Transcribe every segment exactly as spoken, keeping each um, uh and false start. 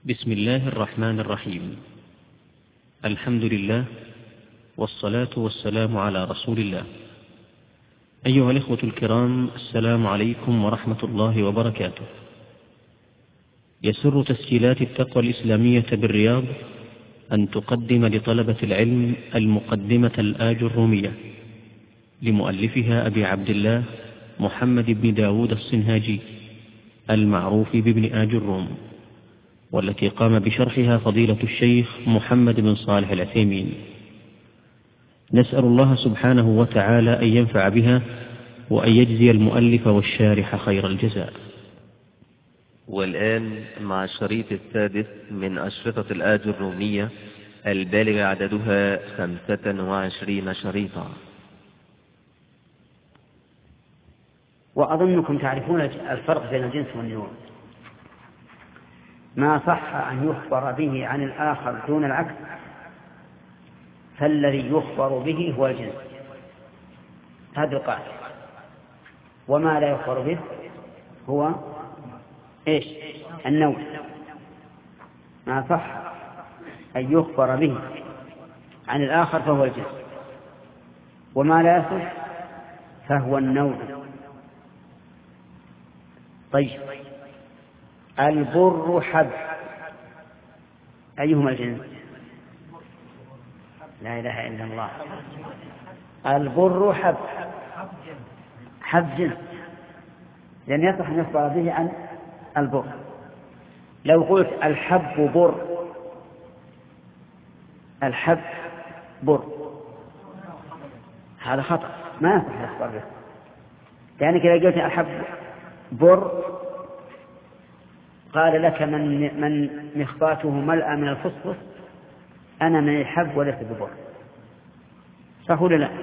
بسم الله الرحمن الرحيم. الحمد لله والصلاة والسلام على رسول الله. أيها الإخوة الكرام، السلام عليكم ورحمة الله وبركاته. يسر تسجيلات التقوى الإسلامية بالرياض أن تقدم لطلبة العلم المقدمة الآجرومية لمؤلفها أبي عبد الله محمد بن داود الصنهاجي المعروف بابن آجروم، والتي قام بشرحها فضيلة الشيخ محمد بن صالح العثيمين. نسأل الله سبحانه وتعالى أن ينفع بها وأن يجزي المؤلف والشارح خير الجزاء. والآن مع الشريط السادس من أشرطة الآجرومية البالغ عددها خمسة وعشرين شريطا. وأظنكم تعرفون الفرق بين الجنس والنوع. ما صح أن يخبر به عن الآخر دون العكس فالذي يخبر به هو الجنس، هذا القاعدة. وما لا يخبر به هو إيش؟ النوع. ما صح أن يخبر به عن الآخر فهو الجنس، وما لا يصح فهو النوع. طيب، البر حب أيهما الجنس؟ لا إله إلا الله. البر حب حب جنس، لأن يصح أن يخبر به عن البر. لو قلت الحب بر، الحب بر، هذا خطأ، ما يصح أن يخبر به. لأنك إذا قلت الحب بر قال لك من من مخباته ملأ من الفسفس أنا من الحب وليس ببر، صح ولا لا؟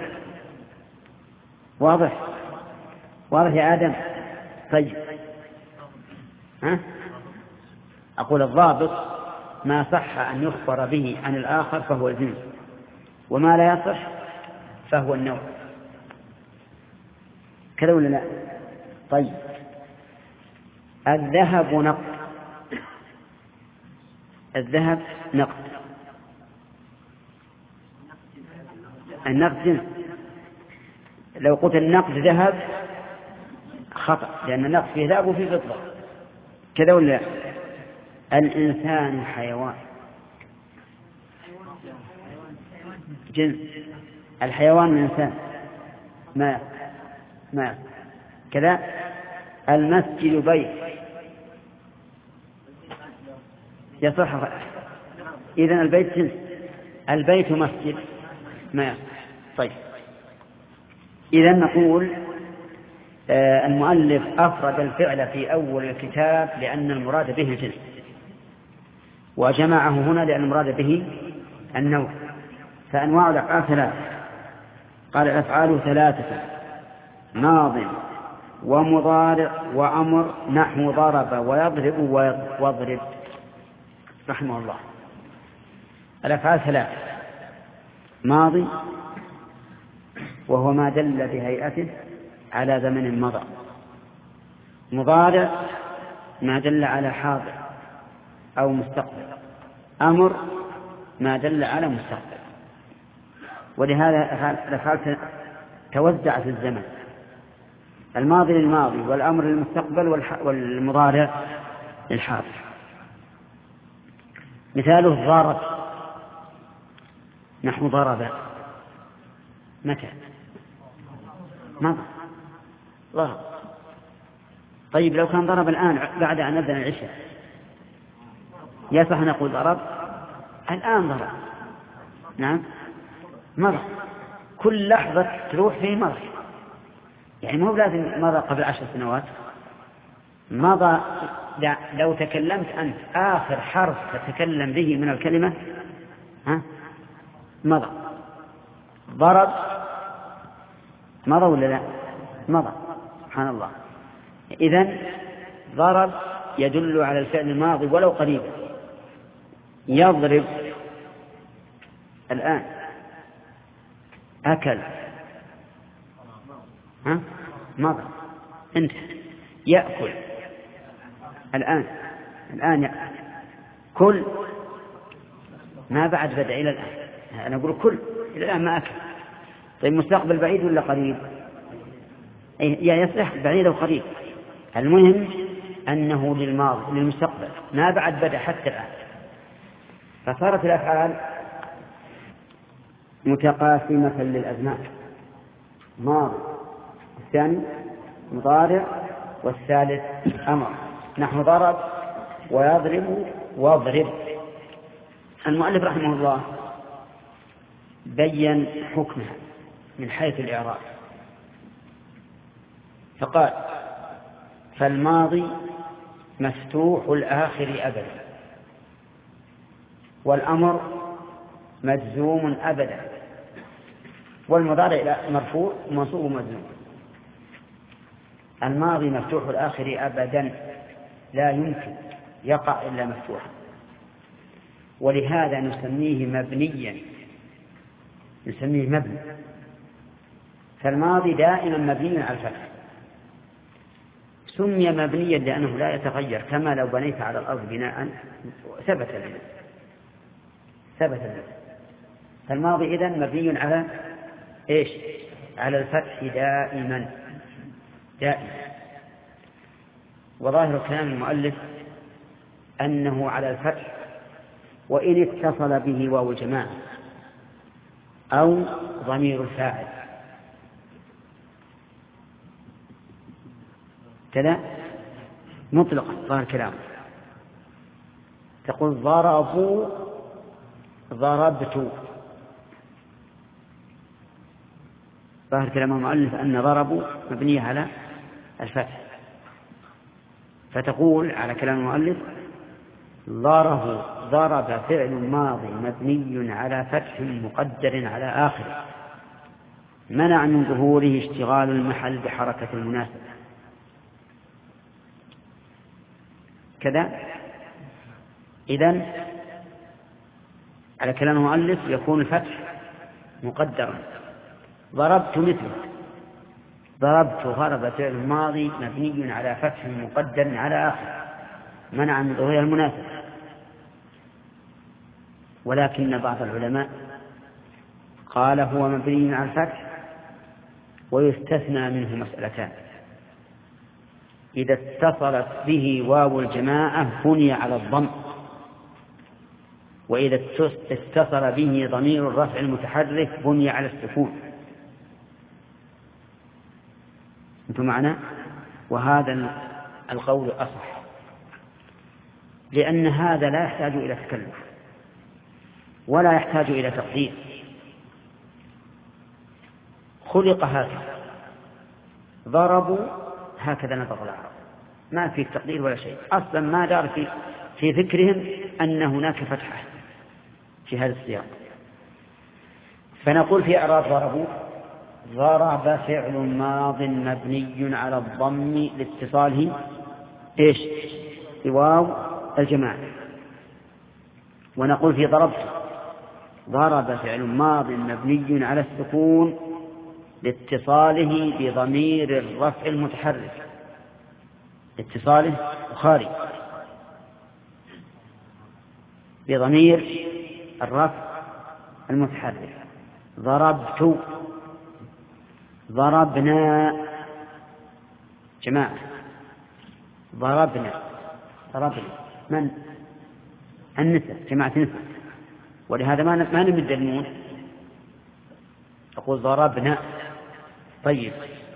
واضح واضح يا آدم؟ طيب، ها؟ أقول الضابط ما صح أن يخبر به عن الآخر فهو الجنس، وما لا يصح فهو النوع، كذا ولا لا؟ طيب، الذهب نقد، الذهب نقد، النقد جنس. لو قلت النقد ذهب خطأ، لأن النقد فيه ذهب وفيه فضة، كذا ولا لا؟ الإنسان حيوان جنس، الحيوان الإنسان ما ما كذا. المسجد بيت يصح، إذن البيت جنس، البيت مسجد ما يصح. طيب، إذن نقول آه المؤلف أفرد الفعل في أول الكتاب لأن المراد به الجنس، وجمعه هنا لأن المراد به النوع. فأنواع الأفعال ثلاثة، قال الأفعال ثلاثة: ماض ومضارع وأمر، نحو ضرب ويضرب واضرب، رحمه الله. الأفعال ثلاثة: ماضي وهو ما دل بهيئته على زمن مضى، مضارع ما دل على حاضر أو مستقبل، أمر ما دل على مستقبل. ولهذا الأفعال توزعت الزمن، الماضي للماضي والأمر للمستقبل والمضارع للحاضر. مثاله ضرب، نحو ضرب، متى؟ مضى، ضرب. طيب، لو كان ضرب الآن بعد أن أذن العشاء يصح نقول ضرب؟ الآن ضرب، نعم مضى، كل لحظة تروح فيه مضى، يعني مو لازم مضى قبل عشر سنوات، مضى. لو تكلمت أنت آخر حرف تتكلم به من الكلمة ها مضى. ضرب مضى ولا لا؟ مضى، سبحان الله. إذن ضرب يدل على الفعل الماضي ولو قريبا. يضرب الآن، أكل ها مضى انتهى. يأكل الآن، الآن يأكل. كل ما بعد بدأ إلى الآن، أنا أقول كل إلى الآن ما أكل. طيب مستقبل بعيد ولا قريب؟ يعني يصلح بعيد أو قريب، المهم أنه للماضي للمستقبل ما بعد بدأ حتى الآن. فصارت الأفعال متقاسمة للأزمان، ماضي، الثاني مضارع، والثالث أمر. نحن ضرب ويضرب واضرب. المؤلف رحمه الله بين حكمها من حيث الإعراب فقال: فالماضي مفتوح الآخر أبدا، والأمر مجزوم أبدا، والمضارع مرفوع منصوب مجزوم. الماضي مفتوح الآخر أبدا، لا يمكن يقع إلا مفتوحا، ولهذا نسميه مبنيا، نسميه مبني. فالماضي دائما مبني على الفتح، سمي مبنيا لأنه لا يتغير، كما لو بنيت على الأرض بناء ثبت لنا ثبت لنا. فالماضي إذن مبني على إيش؟ على الفتح دائما دائما. وظاهر كلام المؤلف أنه على الفتح وإن اتصل به واو الجماعة أو ضمير الفاعل كذا مطلقا. ظاهر كلامه تقول ضربوا ضربت. ظاهر كلام المؤلف أن ضربوا مبنية على الفتح، فتقول على كلام المؤلف ضربوا ضرب فعل ماضي مبني على فتح مقدر على آخر منع من ظهوره اشتغال المحل بحركة المناسبة. كذا إذن على كلام المؤلف يكون الفتح مقدرا. ضربت مثله ضربت ضرب فعل ماضي مبني على فتح مقدر على آخر منع من ظهورها المناسبة. ولكن بعض العلماء قال هو مبني على الفتح ويستثنى منه مسألتان: إذا اتصلت به واو الجماعة بني على الضم، وإذا اتصل به ضمير الرفع المتحرك بني على السكون. أنتم معنا؟ وهذا القول أصح، لأن هذا لا يحتاج إلى تكلف ولا يحتاج إلى تقدير، خلق هكذا، ضربوا هكذا نطق العرب، ما في تقدير ولا شيء. أصلا ما دار في, في فكرهم أن هناك فتحة في هذا السياق. فنقول في إعراب ضربوا: ضرب فعل ماض مبني على الضم لاتصاله إيش؟ بواو الجماعة. ونقول في ضربت: ضرب فعل ماض مبني على السكون لاتصاله بضمير الرفع المتحرك، اتصاله بخاري بضمير الرفع المتحرك. ضربت ضربنا جماعة ضربنا ضربنا من النساء جماعة نساء، ولهذا ما ما نمد النون، أقول ضربنا. طيب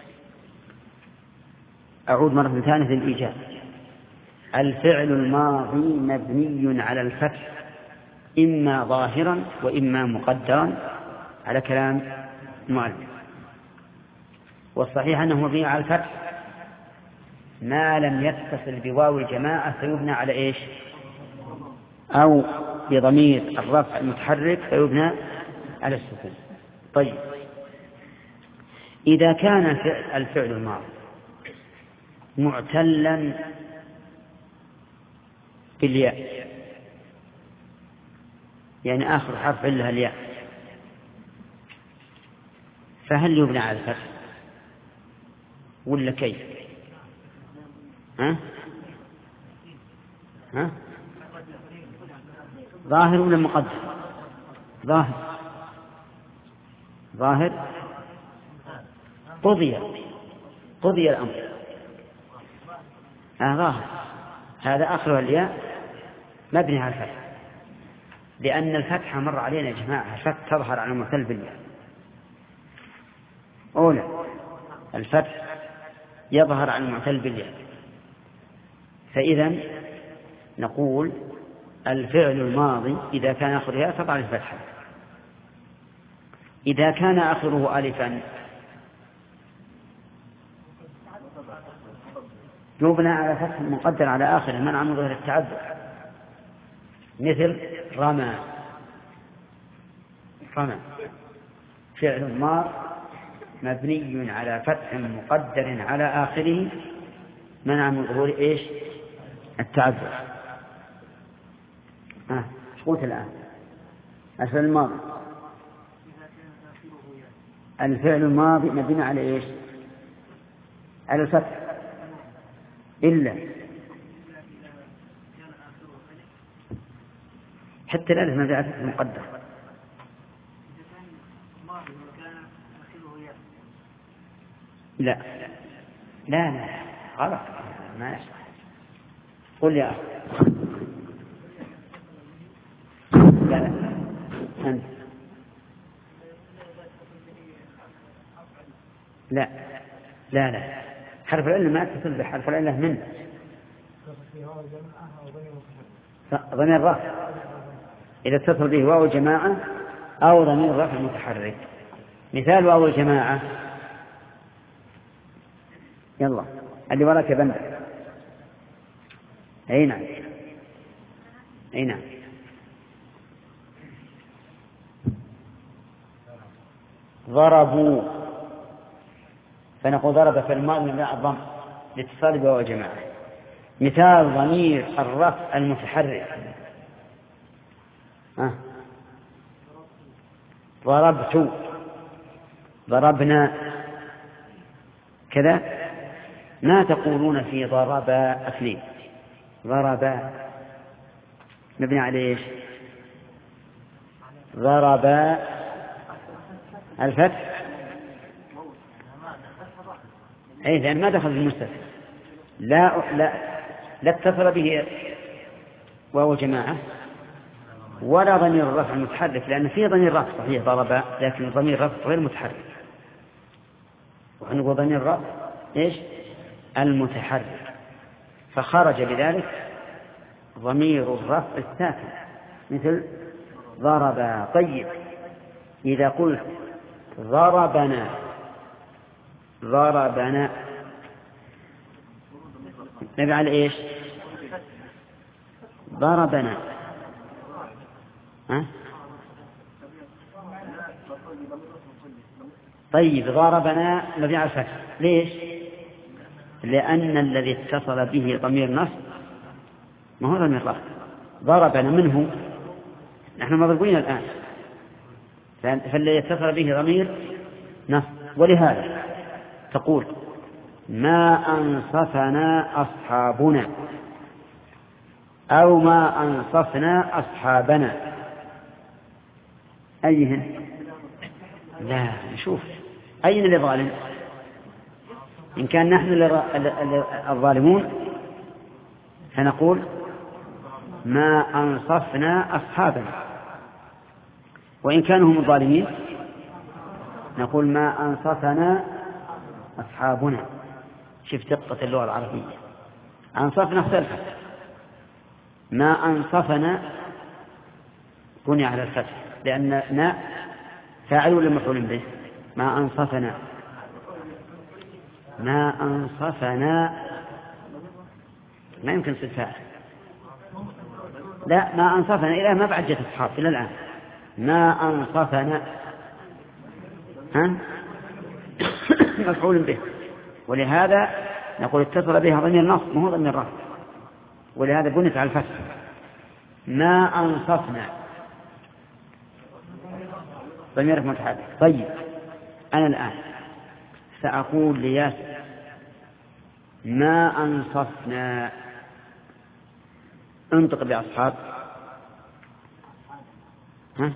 أعود مرة ثانية للإيجاب: الفعل الماضي مبني على الفتح إما ظاهرا وإما مقدرا على كلام المؤلف، والصحيح أنه مبني على الفتح ما لم يتصل بواو الجماعة فيبنى على إيش؟ أو بضمير الرفع المتحرك فيبنى على السكون. طيب إذا كان الفعل الماضي معتلا بالياء، يعني آخر حرف إلا الياء، فهل يبنى على الفتح ولا كيف؟ ها؟ ها؟ ظاهر ولا مقدر؟ ظاهر ظاهر قضي قضي الأمر. آه ظاهر. هذا آخر الياء مبني على الفتح، لأن الفتحة مر علينا يا جماعة الفتح تظهر على المعتل بالياء. أولى الفتح يظهر على المعتل بالياء، فإذا نقول الفعل الماضي إذا كان آخره ياء تضع الفتحة، إذا كان آخره ألفا يبنى على فتح مقدر على آخره منع من ظهر التعذر، مثل رمى. رمى فعل ماض مبني على فتح مقدر على آخره منع من ظهور إيش؟ التعذر. آه. ايش قلت الآن؟ الفعل الماضي الفعل الماضي مبني على إيش؟ على الفتح إلا حتى الألف مبني على فتح مقدر. لا لا لا غلط ما يصح. قل يا أخي. لا لا أنت لا لا لا حرف العلة ما اتصل بحرف العلة من ضمير الرفع إذا اتصل به واو الجماعة أو ضمير الرفع المتحرك. مثال واو الجماعة يلا اللي وراك يا بندر. أي نعم أي نعم ضربوا، فنقول ضرب في الماضي من الضم لاتصال بواو الجماعة. مثال ضمير الرفع المتحرك ها ضربت ضربنا كذا. ما تقولون في ضرب أثنين؟ ضرب مبني على إيش؟ ضرب الفتح أي لأن ما دخل المستثنى لا لا لا اتصل به واو جماعة ولا ضمير الرفع المتحرك، لأن فيه ضمير رفع صحيح ضرب، لكن ضمير رفع غير متحرك. ونقول ضمير الرفع إيش؟ المتحرك، فخرج بذلك ضمير الرفع الساكن مثل ضرب. طيب إذا قلت ضربنا ضربنا نبي على إيش؟ ضربنا ها؟ طيب ضربنا نبي على الفتح. ليش؟ لأن الذي اتصل به ضمير نصب ما هو ضمير رفع. ضربنا منه نحن مضروبين الآن، فالذي اتصل به ضمير نصب. ولهذا تقول ما أنصفنا أصحابنا أو ما أنصفنا أصحابنا. أيهن؟ لا نشوف أين اللي ظالم. إن كان نحن الظالمون فنقول ما أنصفنا أصحابنا، وإن كانوا هم الظالمين نقول ما أنصفنا أصحابنا. شوف دقة اللغة العربية. أنصفنا اختلفت. ما أنصفنا بني على الفتح لأن نا فاعل ولا مفعول به؟ ما أنصفنا ما أنصفنا ما يمكن صفة فاعل. لا ما أنصفنا إلى ما بعد جت أصحاب إلى الآن ما أنصفنا ها مفعول به، ولهذا نقول اتصل بها ضمير نصب ما هو ضمير رفع، ولهذا بنت على الفتح. ما أنصفنا ضمير متحرك. طيب أنا الآن سأقول لياسر ما أنصفنا انطق بأصحاب ها؟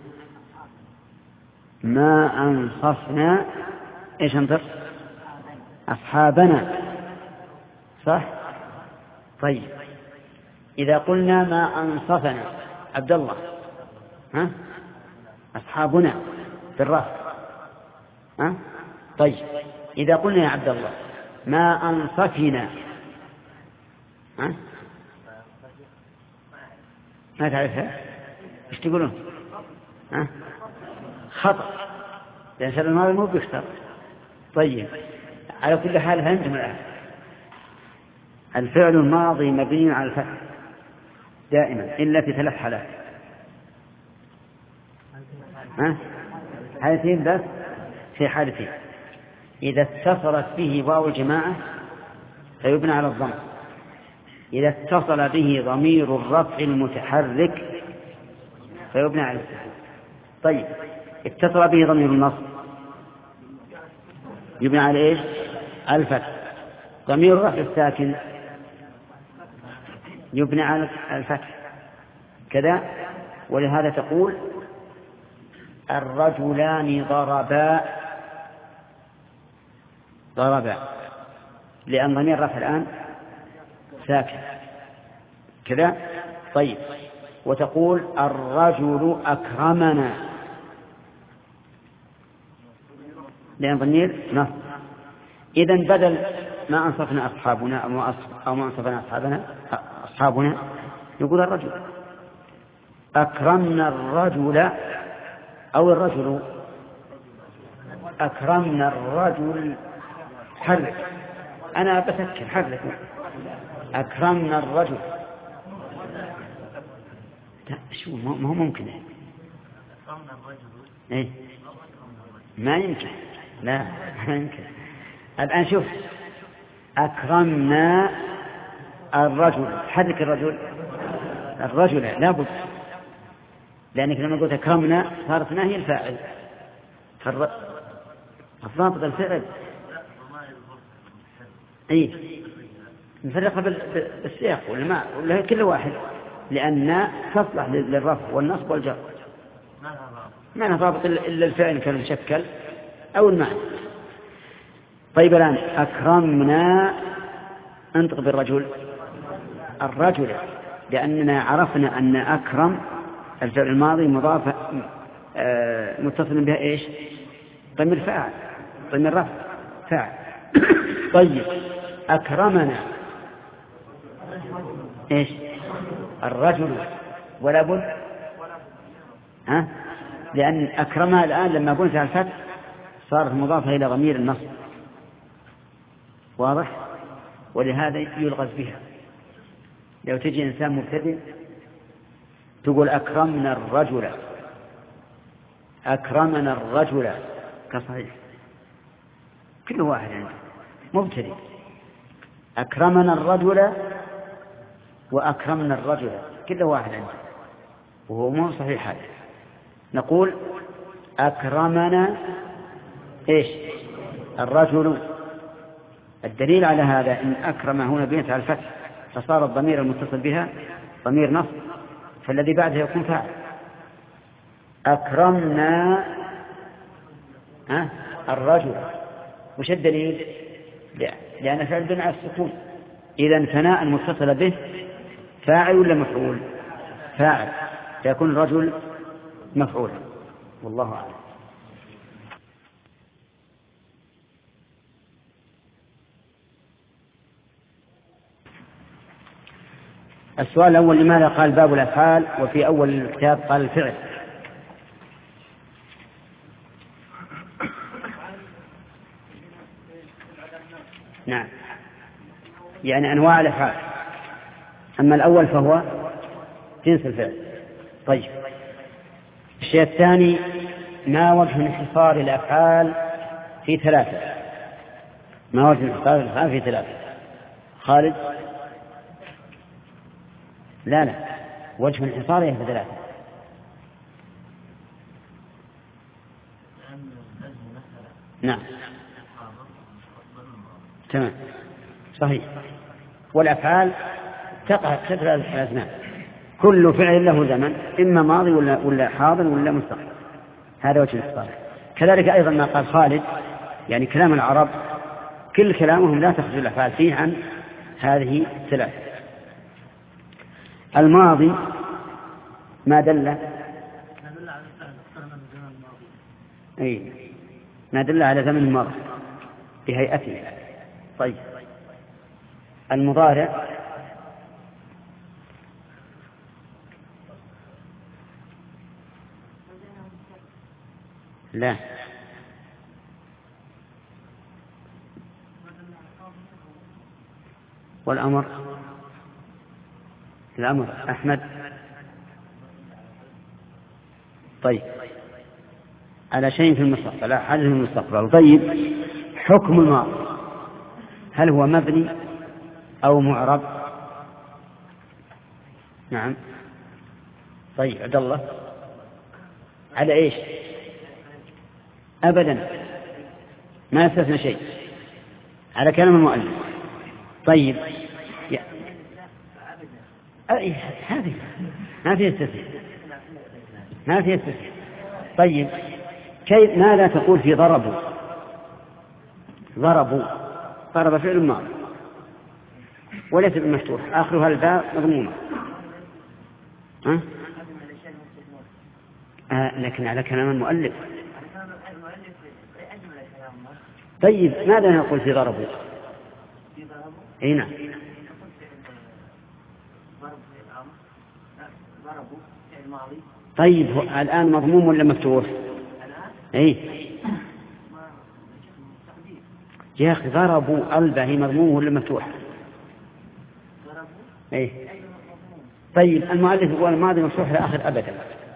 ما أنصفنا إيش انظر أصحابنا، صح؟ طيب إذا قلنا ما أنصفنا عبد الله، ها؟ أصحابنا بالرفع، ها؟ طيب إذا قلنا يا عبد الله ما أنصفنا، ها؟ ما تعرفها؟ إيش تقولون؟ ها؟ خطأ، لأن شر الماضي مو بيختار. طيب على كل حال فهمتم الآن. الفعل الماضي مبني على الفتح دائما إلا في ثلاث حالات، ها؟ حالتين بس، في حالتين: إذا اتصلت به واو الجماعة فيبنى على الضم، إذا اتصل به ضمير الرفع المتحرك فيبنى على السكون. طيب اتصل به ضمير النصب يبنى على ايش؟ الفتح. ضمير الرفع الساكن يبنى على الفتح كذا. ولهذا تقول الرجلان ضربا ضربا، لأن ضمير الرفع الآن ساكن كذا. طيب وتقول الرجل أكرمنا، لأن ضمير نصب. إذن بدل ما أنصفنا أصحابنا أو ما أنصفنا أصحابنا أصحابنا يقول الرجل. أكرمنا الرجل أو الرجل، أكرمنا الرجل حرك، أنا بفكر حرك، أكرمنا الرجل. شو ما هو ممكن إيه؟ ما يمكن، لا ما يمكن. الآن شوف أكرمنا الرجل، حرك الرجل الرجل لا بد، لأنك لما قلت أكرمنا صارت ما هي الفاعل، الضابط الفعل. أي نفرقها بالسياق ولا ما ولا هي كل واحد، لأن تصلح للرفع والنصب والجر، ما لها ضابط إلا الفعل كان مشكل أو المعنى. طيب الآن أكرمنا انطق بالرجل الرجل، لأننا عرفنا أن أكرم الفعل الماضي مضاف آه متصل بها إيش؟ ضمير فاعل، ضمير رفع فاعل. طيب أكرمنا إيش؟ الرجل، ولا بد ها؟ لأن أكرمها الآن لما قلت على الفتح صارت مضافة إلى ضمير النصب، واضح؟ ولهذا يلغز بها. لو تجي إنسان مبتدئ تقول أكرمنا الرجل، أكرمنا الرجل كصحيح، كل واحد عنده مبتدئ أكرمنا الرجل وأكرمنا الرجل، كل واحد عنده وهو مو صحيح هذا. نقول أكرمنا إيش؟ الرجل. الدليل على هذا إن أكرم هنا بنت على الفتح فصار الضمير المتصل بها ضمير نصب، فالذي بعده يكون فاعل. أكرمنا ها الرجل، وش الدليل؟ لأن فعل بناء على السكون، إذا ثناء المتصل به فاعل ولا مفعول؟ فاعل، فيكون الرجل مفعولا. والله أعلم. السؤال الأول: لماذا قال باب الأفعال وفي أول الكتاب قال الفعل؟ نعم، يعني أنواع الأفعال، أما الأول فهو جنس الفعل. طيب الشيء الثاني: ما وجه انحصار الأفعال في ثلاثة؟ ما وجه انحصار الأفعال في ثلاثة؟ خالد؟ لا لا، وجه انحصارها في ثلاثة. نعم تمام صحيح. والأفعال تقع تتبع الأسماء، كل فعل له زمن، إما ماضي ولا, ولا حاضر ولا مستقبل. هذا وجه الاصطلاح. كذلك أيضا ما قال خالد، يعني كلام العرب كل كلامهم لا تخرج الأفعال فيه عن هذه الثلاث. الماضي ما دل أي ما دل على زمن الماضي بهيئته. طيب المضارع لا، والأمر الأمر أحمد. طيب على شيء في المستقبل، لا حدث في المستقبل. طيب حكم الماضي هل هو مبني أو معرب؟ نعم. طيب عبد الله على إيش؟ أبدا ما استثنى شيء، على كلام المؤلف. طيب يا... أي هذه ما في استثناء، ما في استثناء. طيب كيف ماذا تقول في ضربوا؟ ضربوا ضرب فعل ماضي وليس بالمفتوح، آخرها الباء مضمومة. ها؟ آه لكن على كلام المؤلف. طيب ماذا نقول في ضربوا؟ اي نعم. طيب الآن مضموم ولا مفتوح؟ اي يا أخي ضربوا الباء هي مضموم ولا مفتوح؟ اي طيب المؤلف يقول الماضي مفتوح لآخر أبدا.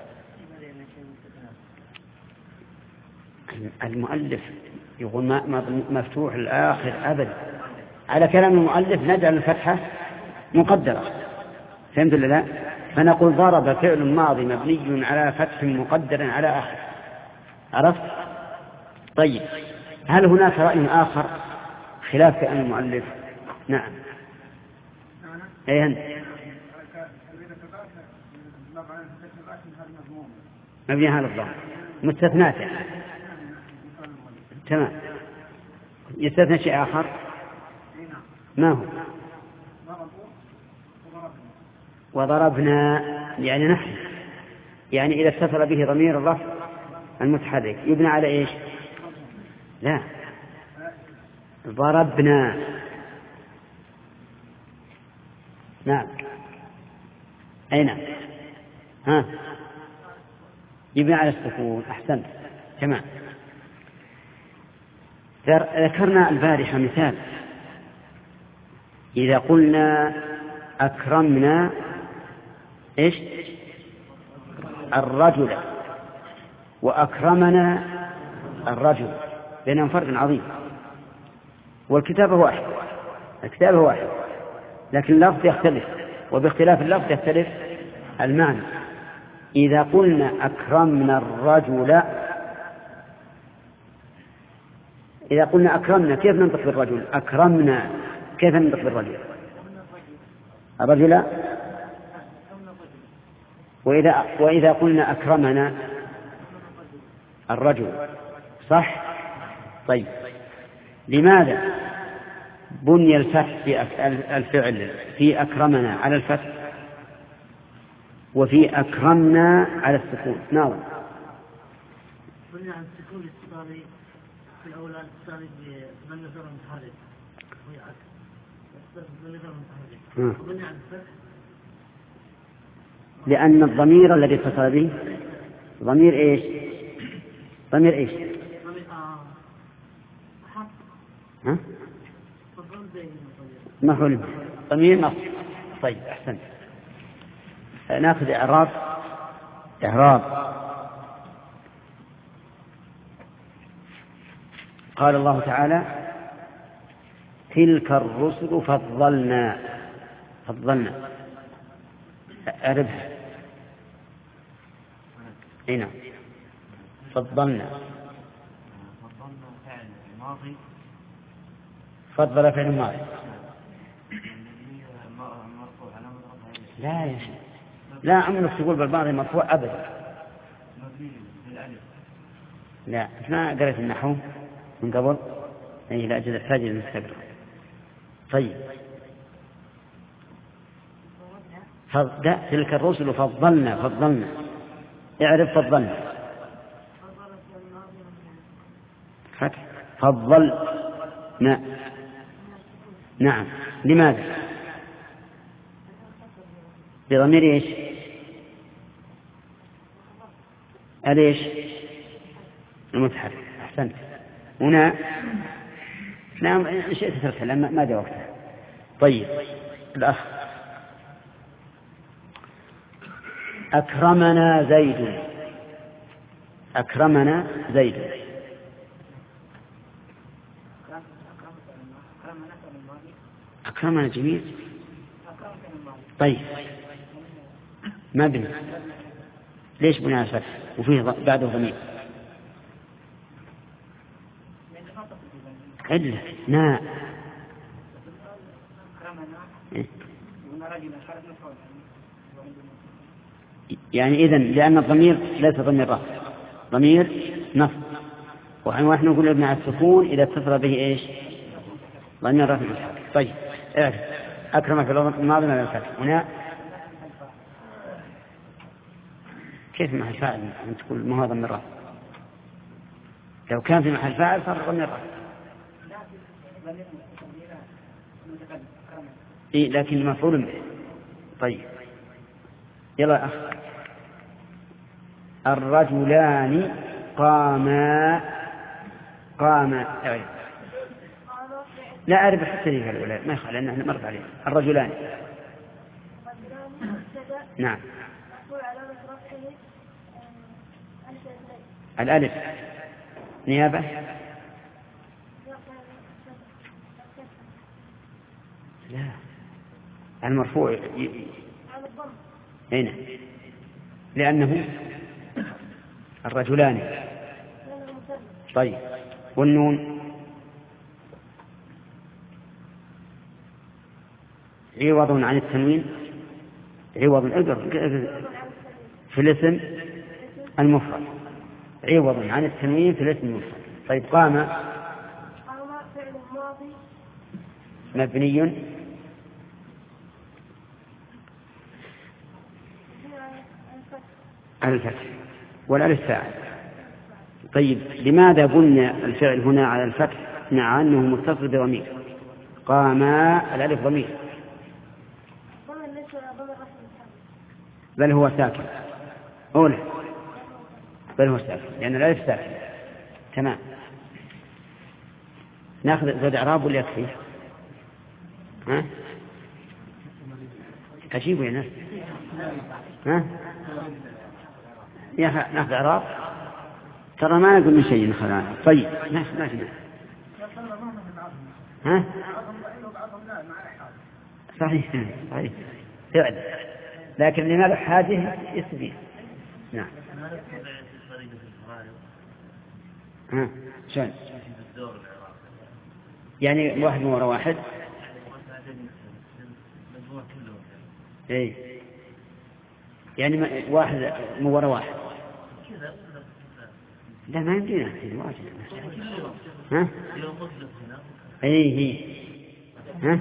المؤلف يقول مفتوح لآخر أبدا، على كلام المؤلف نجعل الفتحة مقدرة. فهمت ولا لا؟ فنقول ضرب فعل ماضي مبني على فتح مقدر على آخر. عرفت؟ طيب هل هناك رأي آخر خلاف كلام المؤلف؟ نعم. أي أنت مبني على الضم مستثنات يعني. تمام. يستثنى شيء آخر ما هو؟ وضربنا يعني نحن، يعني إذا اتصل به ضمير الرفع المتحرك يبنى على إيش؟ لا ضربنا. نعم أين؟ ها يبنى على السكون. أحسنت تمام. ذكرنا البارحة مثال، إذا قلنا أكرمنا إيش؟ الرجل وأكرمنا الرجل، بينهم فرق عظيم، والكتابة واحد، الكتابة واحد لكن اللفظ يختلف، وباختلاف اللفظ يختلف المعنى. إذا قلنا أكرمنا الرجل، إذا قلنا أكرمنا كيف ننطق بالرجل؟ أكرمنا كيف ننطق بالرجل؟ الرجل. وإذا, وإذا قلنا أكرمنا الرجل صح؟ طيب لماذا بني الفتح في الفعل في أكرمنا على الفتح وفي أكرمنا على السكون؟ ناظر. بني على السكون الاتصالي في الأول الاتصالي بمن يظهر المتحرك وهي عكس من يظهر المتحرك، وبني على الفتح لأن الضمير الذي اتصل به ضمير إيش؟ ضمير إيش؟ ضمير حق. ها؟ مفعول به، ضمير نصب. طيب أحسنت. نأخذ إعراب. إعراب قال الله تعالى تلك الرسل فضلنا، فضلنا أعربها. هنا فضلنا فضل فعل ماضي. لا يا شيخ لا عمرك تقول بالماضي مرفوع أبدا. لا ما قرأت النحو من قبل أي لا أجد الحاجة للمستقبل. طيب فضل تلك الرسل فضلنا فضلنا اعرف فضلنا فضلنا نعم. لماذا؟ بضمير ايش؟ أليش المتحرك. أحسنت. هنا نعم إن شئت ترسل لما ما جاء وقتها. طيب الأخ أكرمنا زيد. أكرمنا زيد. أكرمنا جميل. طيب ما بني ليش بني على الفتح وفيه بعده ضمير؟ إلا نا يعني إذن لأن الضمير ليس ضمير رفع ضمير نصب ونحن نقول ابن على السكون إذا اتصل به إيش ضمير رفع. طيب اعرف أكرم في الماضي من الفتح. هنا كيف محل فاعل أن تقول ما هو ضمير رفع؟ لو كان في محل فاعل صار ضمير رفع. إيه لكن مفعول به. طيب يلا أخ الرجلان قاما قاما أعرف لا أعرف حتى لي الأولى ما يخالف لأن احنا مرت عليه. الرجلان نعم الألف نيابة لا المرفوع هنا لأنه الرجلان. طيب والنون عوض عن التنوين عوض في الاسم المفرد عوض عن التنوين في الاسم المفرد. طيب قام مبني على الفتح والألف فاعل. طيب لماذا قلنا الفعل هنا على الفتح مع أنه متصل بضمير؟ قام الألف ضمير بل هو ساكن أولى بل هو ساكن لأن الألف ساكن. تمام. ناخذ زاد إعراب ولا يكفي؟ ها أجيبوا يا ناس ها يا ناخذ إعراب ترى ما نقول من شيء نخلع. طيب ناخذ ناخذ ها صحيح صحيح فعلا لكن لماذا حاجه اسمي. نعم ها شلون يعني واحد مو ورا واحد اي يعني واحد مو ورا واحد لا ما يمدينا ها اي هي ها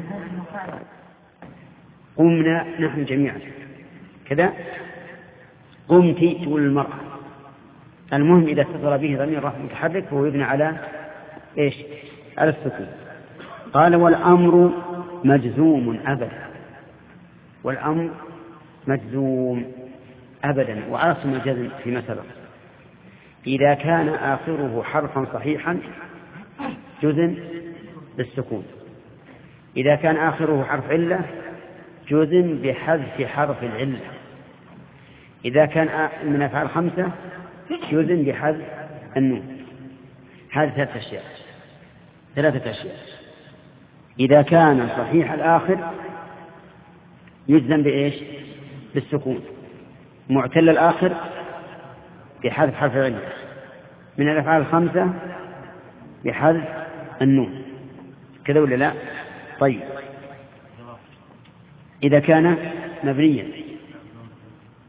قمنا نحن جميعا كذا قمت تقول المرأة. المهم إذا اتصل به ضمير رفع متحرك فهو يبنى على إيش على السكون. قال والأمر مجزوم أبدا. والأمر مجزوم أبدا وعاصم الجزم فيما سبق إذا كان آخره حرفا صحيحا جزم بالسكون. إذا كان آخره حرف علة جزم بحذف حرف العلة. إذا كان من أفعال خمسة جزم بحذف النون. هذه ثلاثة أشياء ثلاثة أشياء. إذا كان صحيح الآخر يجزم بإيش بالسكون. معتل الآخر بحذف حرف العلة. من الأفعال الخمسة بحذف النون كذا ولا لا؟ طيب إذا كان مبنيا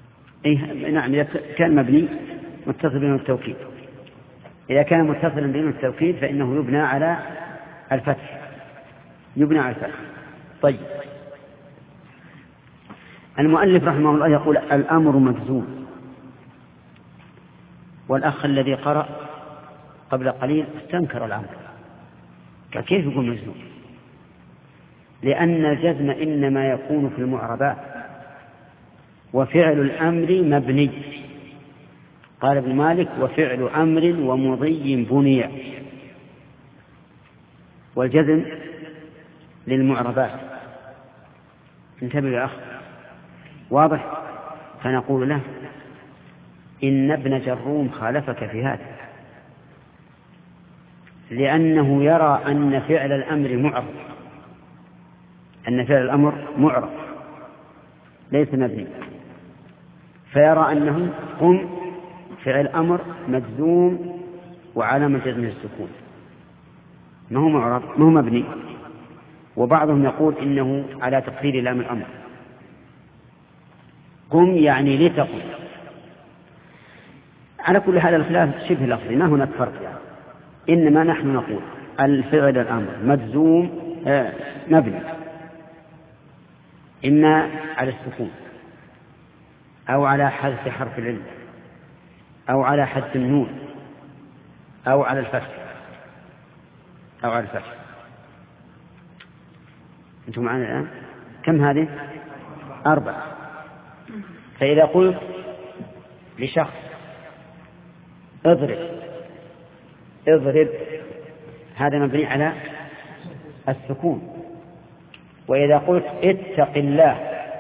إيه نعم، إذا كان مبني متصل بين التوكيد. إذا كان متصلا بين التوكيد فإنه يبنى على الفتح، يبنى على الفتح. طيب، المؤلف رحمه الله يقول الأمر مجزوم، والأخ الذي قرأ قبل قليل استنكر الأمر، كيف يقول مجزوم؟ لأن الجزم إنما يكون في المعربات، وفعل الأمر مبني. قال ابن مالك وفعل أمر ومضي بني، والجزم للمعربات. انتبه يا أخ، واضح؟ فنقول له إن ابن جروم خالفك في هذا، لأنه يرى أن فعل الأمر معرب، أن فعل الأمر معرب ليس مبني، فيرى أنه قم فعل أمر مجزوم وعلامة جزمه السكون، ما هو معرب، ما هو مبني. وبعضهم يقول إنه على تقدير لام الأمر، قم يعني لتقم. على كل هذا الخلاف شبه لفظي، ما هناك فرق يعني. إنما نحن نقول الفعل الأمر مجزوم آه مبني، إما على السكون أو على حذف حرف العلة أو على حذف النون أو على الفتح أو على الفتح. أنتم معنا الآن؟ كم هذه؟ أربعة. فإذا قلت لشخص اضرب اضرب، هذا مبني على السكون. وإذا قلت اتق الله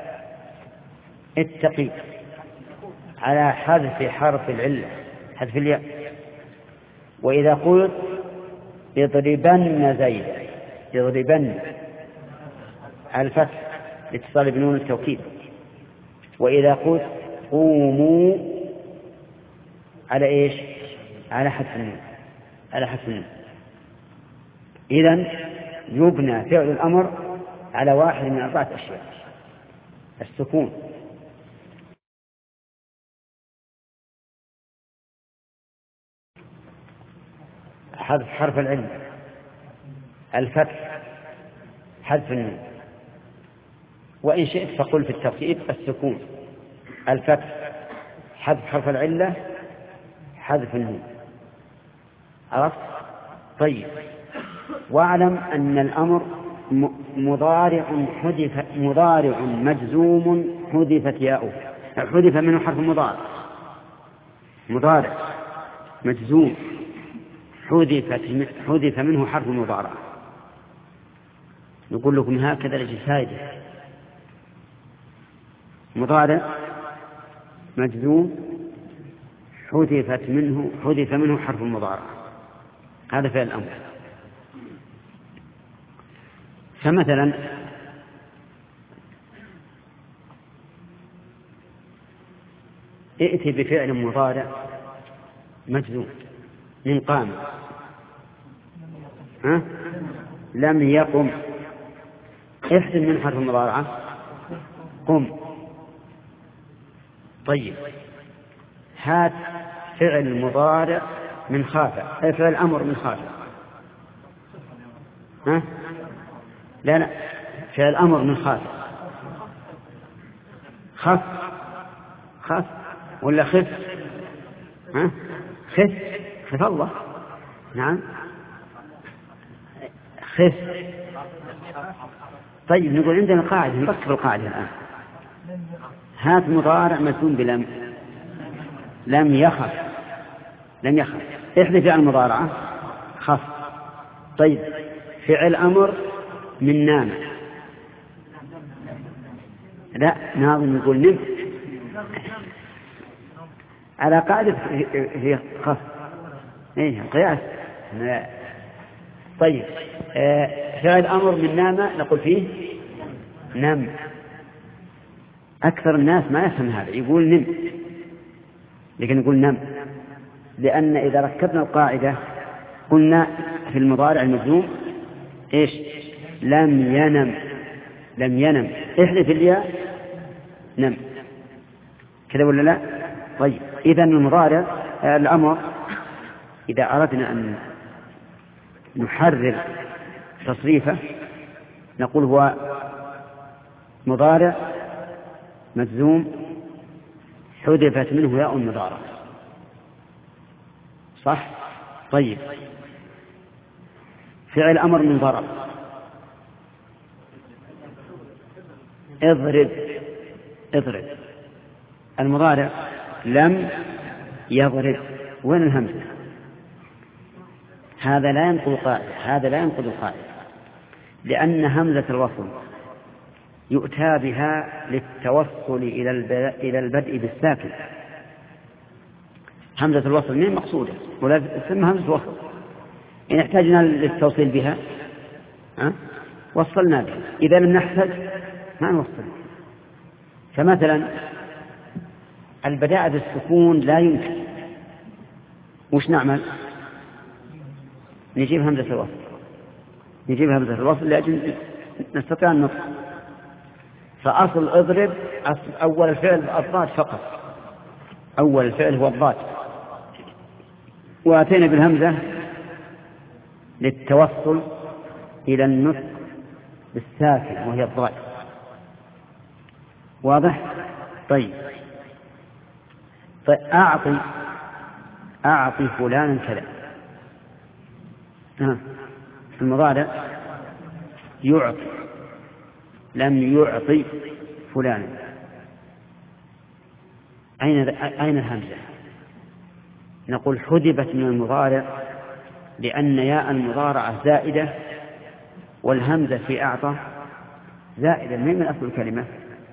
اتقي، على حذف حرف العلة، حذف الياء. وإذا قلت اضربن زيد اضربن، على الفتح اتصال بنون التوكيد. وإذا قلت قوموا، على إيش؟ على حذف النون، على حذف النون. إذن يبنى فعل الأمر على واحد من أربعة أشياء: السكون، حذف حرف العلة، الفتح، حذف النون. وإن شئت فقل في الترتيب السكون، الفتح، حذف حرف العلة، حذف النون. عرفت؟ طيب، واعلم أن الأمر مضارع حذف، مضارع مجزوم حذفت ياؤه، حذف منه حرف مضارع، مضارع مجزوم حذفت حذف منه حرف مضارع. نقول لكم هكذا لجسائده: مضارع مجزوم حذفت منه حذف منه حرف المضارع، هذا فعل الأمر. فمثلا ائت بفعل مضارع مجزوم من قام، ها؟ لم يقم، احسن من حرف المضارعة قم. طيب، هات فعل مضارع من خافة، أي فعل أمر من خافة، ها؟ لا لا، فعل أمر من خافة، خف خف ولا خف، ها؟ خف خف الله، نعم خف. طيب، نقول عندنا قاعدة، نركب القاعدة الآن. هات مضارع مجزوم بلم، لم يخف، لم يخف، احذف فعل المضارعة خف. طيب، فعل أمر من نام، لا ناظم يقول نم، على قاعدة هي خف، ايه قياس. طيب، فعل أمر من نام نقول فيه نم. أكثر الناس ما يفهم هذا، يقول نم، لكن يقول نم، لأن إذا ركبنا القاعدة قلنا في المضارع المجزوم إيش؟ لم ينم، لم ينم، احذف الياء نم. كذا ولا لا؟ طيب إذن المضارع الأمر إذا أردنا أن نحرر تصريفه نقول هو مضارع مجزوم حذفت منه ياء المضارع، صح؟ طيب فعل أمر من ضرب، اضرب اضرب، المضارع لم يضرب، وين الهمزة؟ هذا لا ينقض قاعدة، هذا لا ينقض قاعدة، لأن همزة الوصل يؤتى بها للتوصل إلى البدء بالساكن. همزة الوصل من مقصودة ولا تسمى همزة وصل، إن احتاجنا للتوصيل بها أه؟ وصلنا بها، إذا لم نحتاج ما نوصل. فمثلا البداء بالسكون لا يمكن، وش نعمل؟ نجيب همزة الوصل، نجيب همزة الوصل لأجل نستطيع النطق. فأصل اضرب أصل أول الفعل الضاد فقط، أول الفعل هو الضاد، وأتينا بالهمزة للتوصل إلى النطق بالساكن وهي الضاد. واضح؟ طيب فأعطي أعطي فلانا كذا، آه. المضارع يعطي لم يعطي فلانا، أين أين الهمزة؟ نقول حذفت من المضارع لأن ياء المضارعة زائدة، والهمزة في أعطى زائدة من من أصل الكلمة،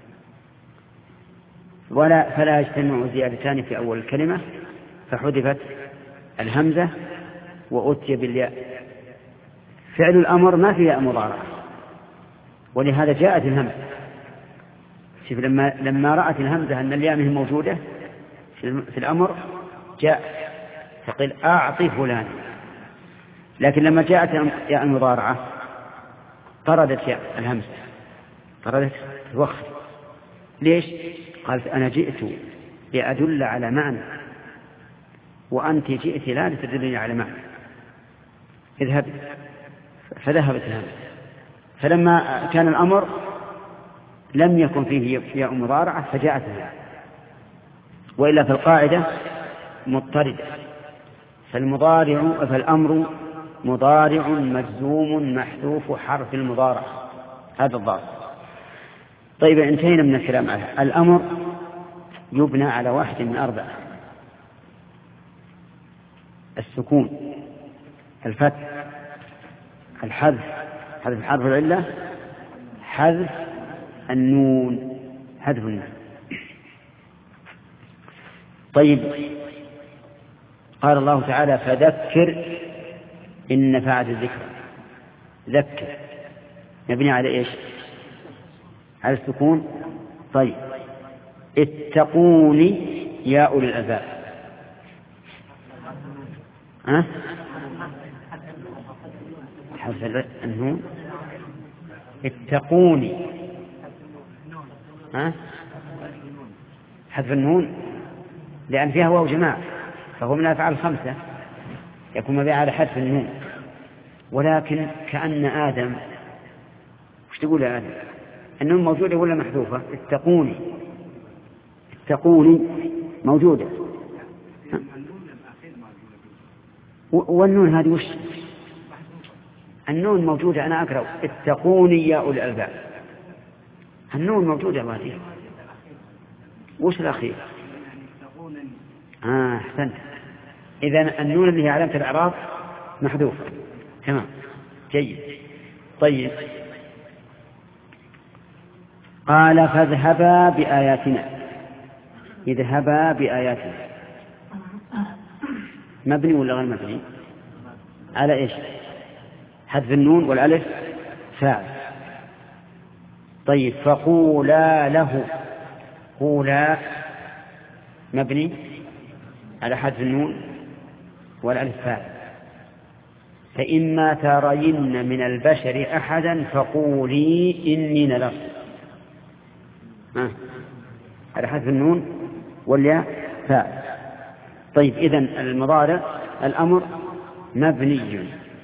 ولا فلا يجتمع زيادتان في أول الكلمة، فحذفت الهمزة وأتي بالياء. فعل الأمر ما في ياء مضارعة، ولهذا جاءت الهمزة. شوف لما لما رأت الهمزة أن الياء منه موجودة في الأمر جاء فقل أعطي فلان، لكن لما جاءت ياء المضارعة طردت ياء الهمزة، طردت الوقت. ليش؟ قالت أنا جئت لأدل على معنى وأنت جئت لا لتدلني على معنى، اذهب. فذهبت الهمزة. فلما كان الأمر لم يكن فيه ياء مضارعة فجاءت الهمزة، وإلا في القاعدة مضطردة. فالمضارع فالأمر مضارع مجزوم محذوف حرف المضارعة، هذا الضابط. طيب انتهينا من الكلام على الأمر. يبنى على واحد من أربعة: السكون، الفتح، الحذف حذف حرف العلة، حذف النون حذف النون. طيب قال الله تعالى فذكر إن نفعت الذكر. ذكر مبني على إيش؟ على السكون. طيب اتقوني يا أولي الألباب. ها؟ حذف النون. اتقوني، ها؟ حذف النون لأن فيها واو جماعة، فهو من الأفعال الخمسة يكون مبني على حذف النون. ولكن كأن آدم، وش تقول يا آدم؟ النون موجودة ولا محذوفة؟ اتقوني، اتقوني موجودة، والنون هذه وش؟ النون موجودة، أنا أقرأ اتقوني يا أولي الألباب، النون موجودة هذه. وش الأخير؟ آه أحسنت. إذن النون اللي هي علامة الإعراب محذوفة. تمام، جيد. طيب قال فاذهبا بآياتنا. اذهبا بآياتنا مبني ولا غير مبني؟ على إيش؟ حذف النون والألف فاعل. طيب فقولا له. قولا مبني على حذف النون والألف فاعل. فإما ترين من البشر أحدا فقولي إني نذرت. على حذف النون والياء فاعل. طيب إذن المضارع الأمر مبني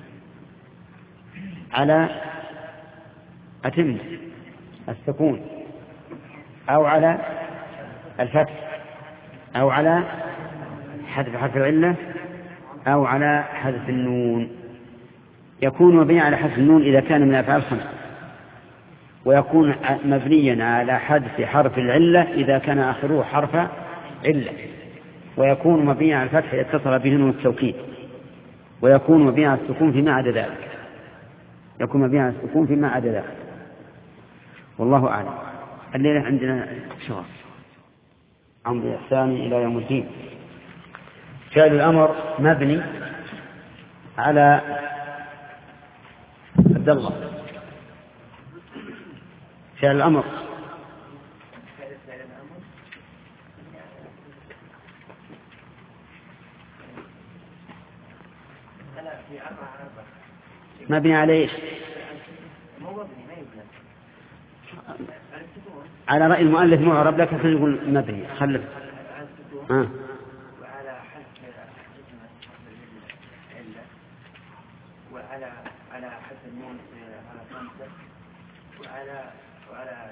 على أتم السكون أو على الفتح أو على حذف حرف العلة أو على حذف النون. يكون مبنيا على حذف النون إذا كان من الأفعال الخمسة، ويكون مبنيا على حذف حرف العلة إذا كان آخره حرف علة، ويكون مبنيا على الفتح إذا اتصل به نون التوكيد، ويكون مبنيا على السكون فيما عدا ذلك، يكون مبنيا على السكون فيما عدا ذلك. والله أعلم. الليلة عندنا شغل عمرو الإحساني إلى يوم الدين. فعل الأمر مبني على عبد الله. فعل الأمر مبني على ايش؟ على رأي المؤلف معرب، لكن خلينا نقول مبني. خلف آه. وعلى حذف العلة وعلى على حذف النون على خمسة وعلى وعلى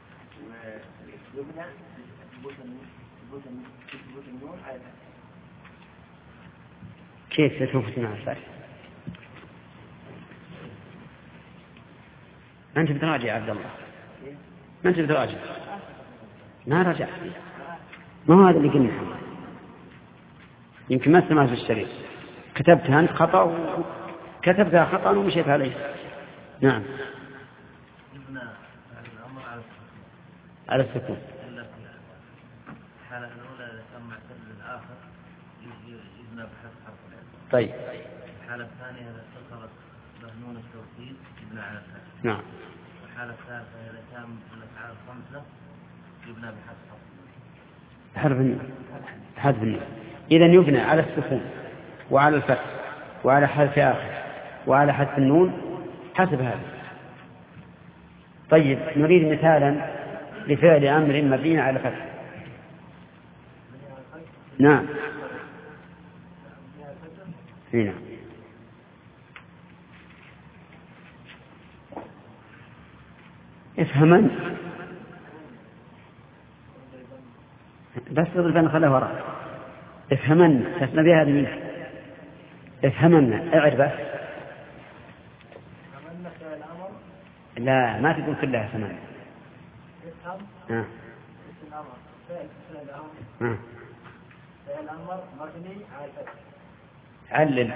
يبنى ثبوت النون على الفتح. كيف ستثبت مع الفتح؟ ما أنت بتراجع يا عبد الله، ما أنت بتراجع، ما رجع، ما هو هذا اللي قلنا. يمكن ما سمعت الشريط، كتبتها أنت خطأ وكتبتها خطأ ومشيت عليه. نعم على السكون. الحالة الأولى إذا كان معتل الآخر يبنى بحذف حرف العلة. طيب. الحالة الثانية إذا اتصلت به نون التوكيد يبنى على الفتح. نعم. الحالة الثالثة إذا كان من الأفعال الخمسة يبنى بحذف حرف حرف النون. حذف النون. إذن يبنى على السكون وعلى الفتح وعلى حذف آخر وعلى حذف النون حسب هذا. طيب نريد مثالا لفعل أمر مبني على فتح. نعم هنا افهمن بس اضربن خله وراء. افهمن تسمى بها هذه. افهمن اعرف بس. لا ما تقول كلها ثمان. ها ها الأمر مبني على الفتح. علل.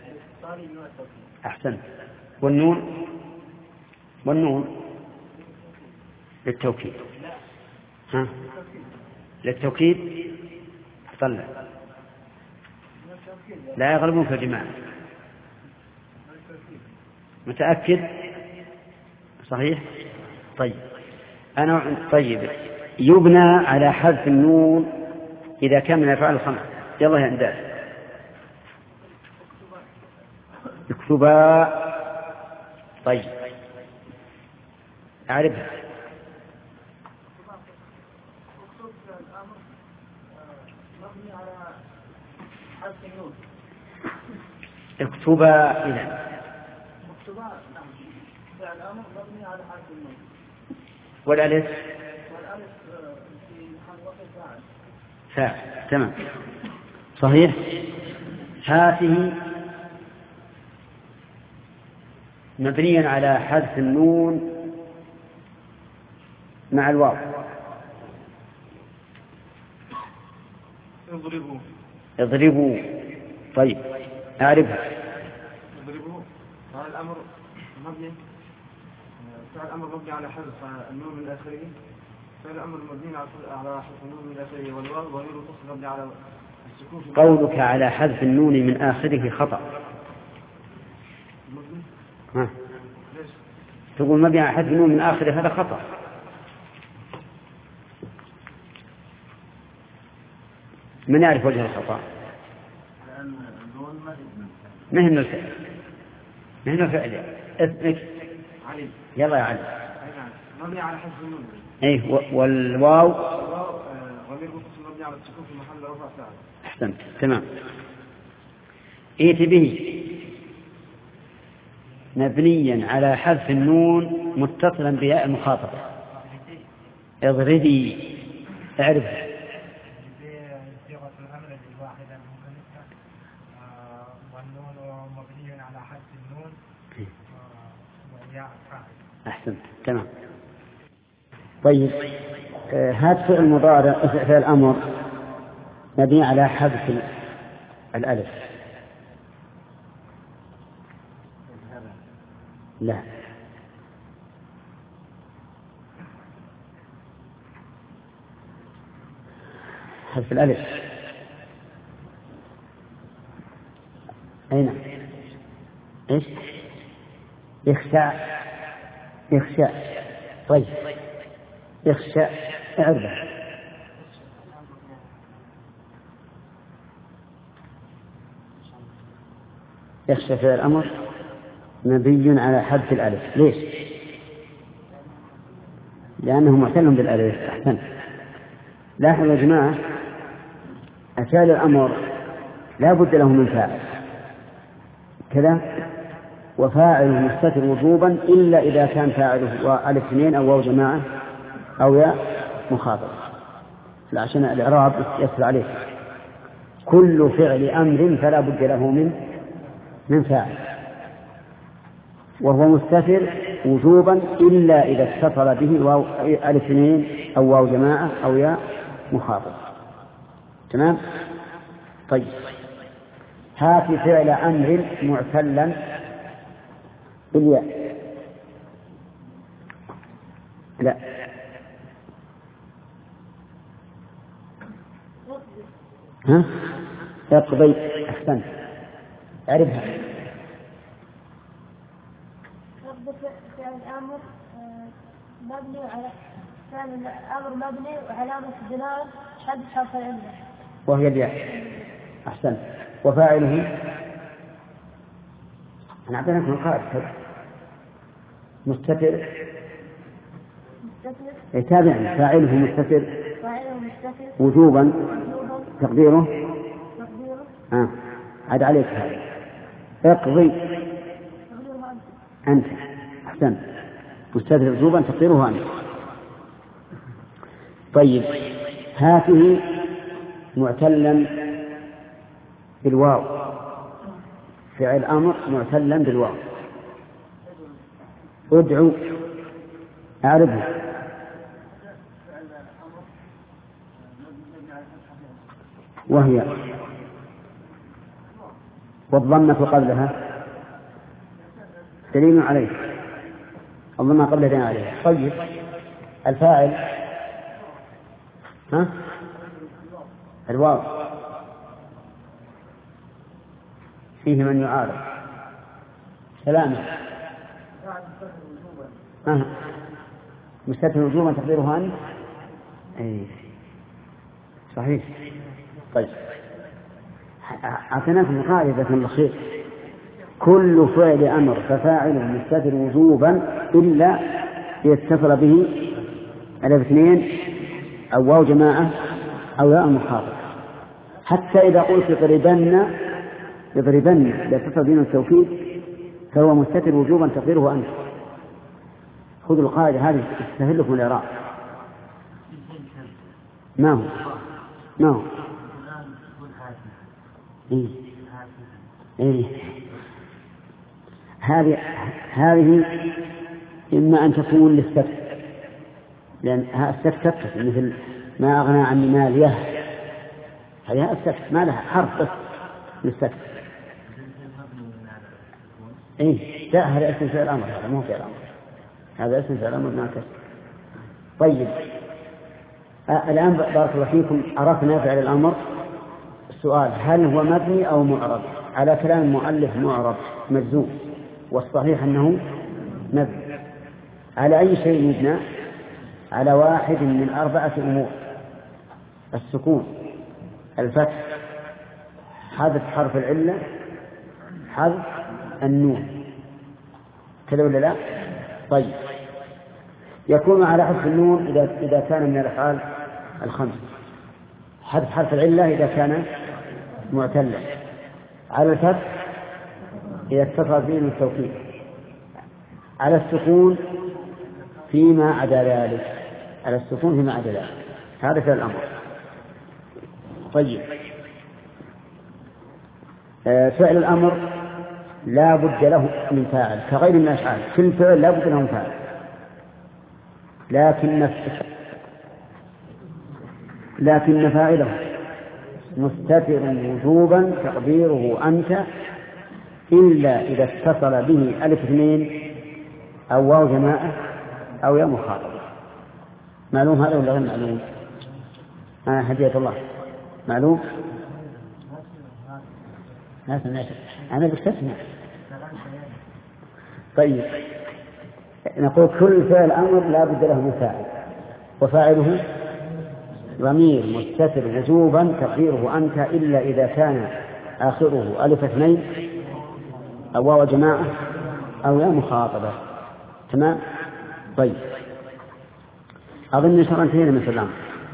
أحسن. والنون والنون للتوكيد. ها للتوكيد. طلع لا يغلبون في الجماعة. متأكد؟ صحيح؟ طيب أنا طيب يبنى على حذف النون إذا كان من الأفعال الخمسة. يلا يا أنداز اكتبا. طيب أعرفها. اكتبا إذا والألف فاعل. تمام صحيح. هذه مبنيا على حذف النون مع الواو. اضربوا اضربوا. طيب أعرفها. اضربوا فعل الأمر مبني فعل الأمر مبني على حذف النون من آخره. فعل الأمر مبني على حذف النون من آخره والواو ضمير متصل مبني على السكون. قولك على حذف النون من آخره خطأ. ها تقول مبني على حذف النون من آخره هذا خطأ. من يعرف وجه الخطأ؟ لأن النون ما هي من الفعل. ما هي من الفعل. اسمك علي. يلا يا علي. مبني على حذف النون. ايه والواو ضمير متصل مبني على السكون في محل رفع فاعل. أحسنت تمام. ائت به مبنيا على حذف النون متصلا بياء المخاطبة. اضربي اعرف صيغة الأمر الواحدة المكلفة والنون مبني على حذف النون وياء فاعل. أحسنت تمام. طيب هذا فعل المضارع فعل الأمر مبني على حذف الألف. لا حذف الألف أين إيش يخشى يخشى. طيب يخشى اعرفه يخشى فعل الأمر مبني على حذف الألف. ليش؟ لأنه معتل بالألف. أحسن. لاحظوا يا جماعة أفعال الأمر لا بد له من فاعل كذا، وفاعله مستتر وجوبا إلا إذا كان فاعله ألف اثنين أو واو جماعة أو ياء مخاطب، عشان الإعراب يسهل عليه. كل فعل أمر فلا بد له من من فاعل، وهو مستتر وجوبا إلا إذا اتصل به واو ألف اثنين أو واو جماعة أو ياء مخاطب. تمام. طيب هات فعل أمر معتلا بالياء. لا ها اقضي. أحسنت أعرفها. فعل الأمر مبني على فعل الأمر مبني وعلامة البناء حذف حرف العلة وهي الياء. أحسن. وفاعله أنا أعطيناك من قاعدة مستتر مستتر. تابع. فاعله مستتر فاعله مستتر وجوبا وجوبا تقديره تقديره آه. عاد عليك هذا. اقضي تقديره أنت. أحسن. مستتر وجوبا تقديره أنت. طيب هاته معتلا بالواو. فعل أمر معتلا بالواو. ادعو أعرفه. وهي والضمة قبلها دليل عليه. الضمة قبلها دليل عليه. طيب الفاعل ها الواو فيه من يعارض. سلامة آه. مستتر وجوبا تقديرها أنت. أي صحيح. طيب أعطيناكم قاعدة من الخير. كل فعل أمر ففاعله مستتر وجوبا إلا يتصل به ألف اثنين أو واو جماعة أو ياء مخاطب. حتى إذا قلت اضربن يضربن يتصل بين التوكيد فهو مستتر وجوبا تقديره أنت. خذوا القاعدة هذه تستهل لكم الإعراب. ما هو ما هو إيه؟ إيه؟ هذه هذه إما أن تكون للسكت، لأن السكت تكت مثل ما أغنى عني ماليه. هذه السكت ما لها حرف بس للسكت. إيه لا هذا اسم فعل الأمر، هذا مو فعل الأمر، هذا اسم فعل الأمر ما كسر. طيب آه الآن بارك الله فيكم عرفنا فعل الأمر. السؤال هل هو مبني أو معرب؟ على كلام المؤلف معرب مجزوم، والصحيح أنه مبني. على أي شيء يبنى؟ على واحد من أربعة أمور: السكون، الفتح، حذف حرف العلة، حذف النون. كذا ولا لا؟ طيب يكون على حذف النون إذا إذا كان من الأفعال الخمس: حذف حرف العلة إذا كان معتلا، على الفتح إذا اتصل به من التوكيد، على السكون فيما عدا ذلك، على السكون فيما عدا ذلك. هذا في الأمر. طيب، آه فعل الأمر لا بد له من فاعل كغير من الأفعال، كل فعل لا بد له من فاعل، لكن لكن فاعله مستتر وجوبا تقديره أنت، إلا إذا اتصل به ألف اثنين أو واو جماعة أو يا مخاطبة. معلوم هذا ولا غير معلوم؟ آه هدية الله معلوم؟ أنا بستثنى. طيب، نقول كل فعل أمر لا بد له من فاعل، وفاعله ضمير مستتر وجوبا تقديره أنت، إلا إذا كان آخره ألف اثنين أو واو جماعة أو يا مخاطبة. تمام؟ طيب، أظن شرع انتهينا من الأمر.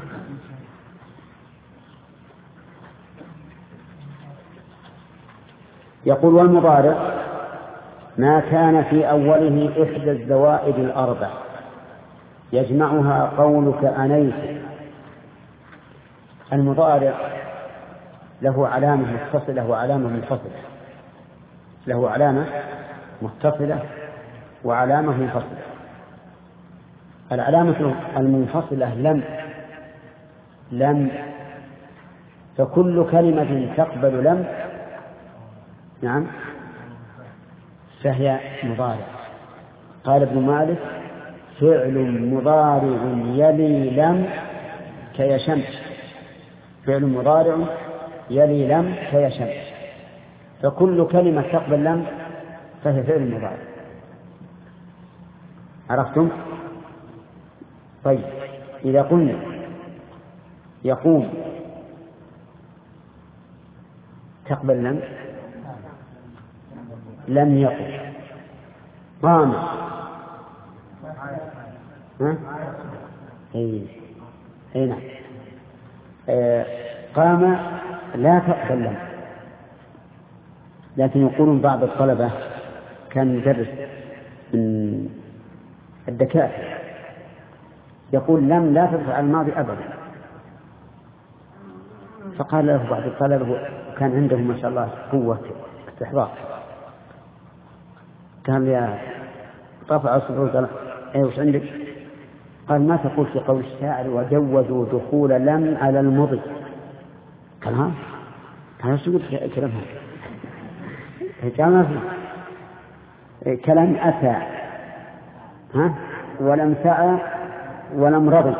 يقول والمضارع ما كان في أوله إحدى الزوائد الأربع يجمعها قولك أنيت. المضارع له علامة متصلة وعلامة منفصلة، له علامة متصلة وعلامة منفصلة. العلامة المنفصلة لم لم فكل كلمة تقبل لم نعم فهي مضارع. قال ابن مالك فعل مضارع يلي لم كيشمس، فعل مضارع يلي لم كيشمس، فكل كلمة تقبل لم فهي فعل مضارع. عرفتم؟ طيب، إذا قلنا يقوم تقبل لم لم يقم. قام ها؟ اي اي نعم. آه قام لا تقبل لم، لكن يقولون بعض الطلبة كان يدرس من الدكاترة يقول لم لا تدخل على الماضي أبدا، فقال له بعض الطلبة كان عنده ما شاء الله قوة استحضار، قال يا طفع الصبر قال ايه وش عندك؟ قال ما تقول في قول الشاعر وجوزوا دخول لم على المضي؟ قال ها قال شو قلت كلام هذا؟ كلام كلام أتى ها ولم سعى ولم رضي.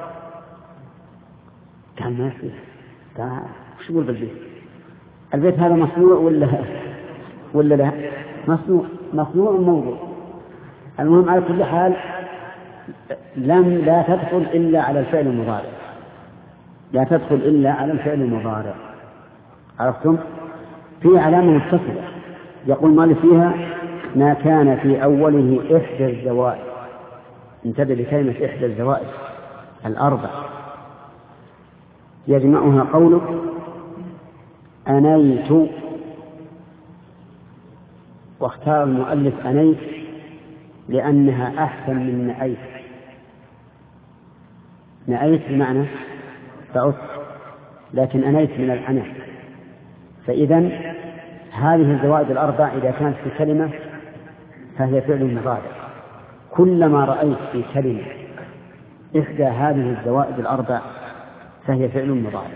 قال ما فيه. قال شو يقول بالبيت؟ البيت هذا مصنوع ولا ولا لا؟ مصنوع مصنوع موضوع. المهم على كل حال لم لا تدخل إلا على الفعل المضارع، لا تدخل إلا على الفعل المضارع. عرفتم؟ في علامة متصلة يقول مالك فيها ما كان في أوله إحدى الزوائد. انتبه لكلمة إحدى الزوائد الأربع يجمعها قولك أنيت، واختار المؤلف أنيت لأنها أحسن من نأيت. نأيت بمعنى بعث، لكن أنيت من العناء. فإذن هذه الزوائد الأربع إذا كانت في كلمة فهي فعل مضارع. كلما رأيت في كلمة إحدى هذه الزوائد الأربع فهي فعل مضارع.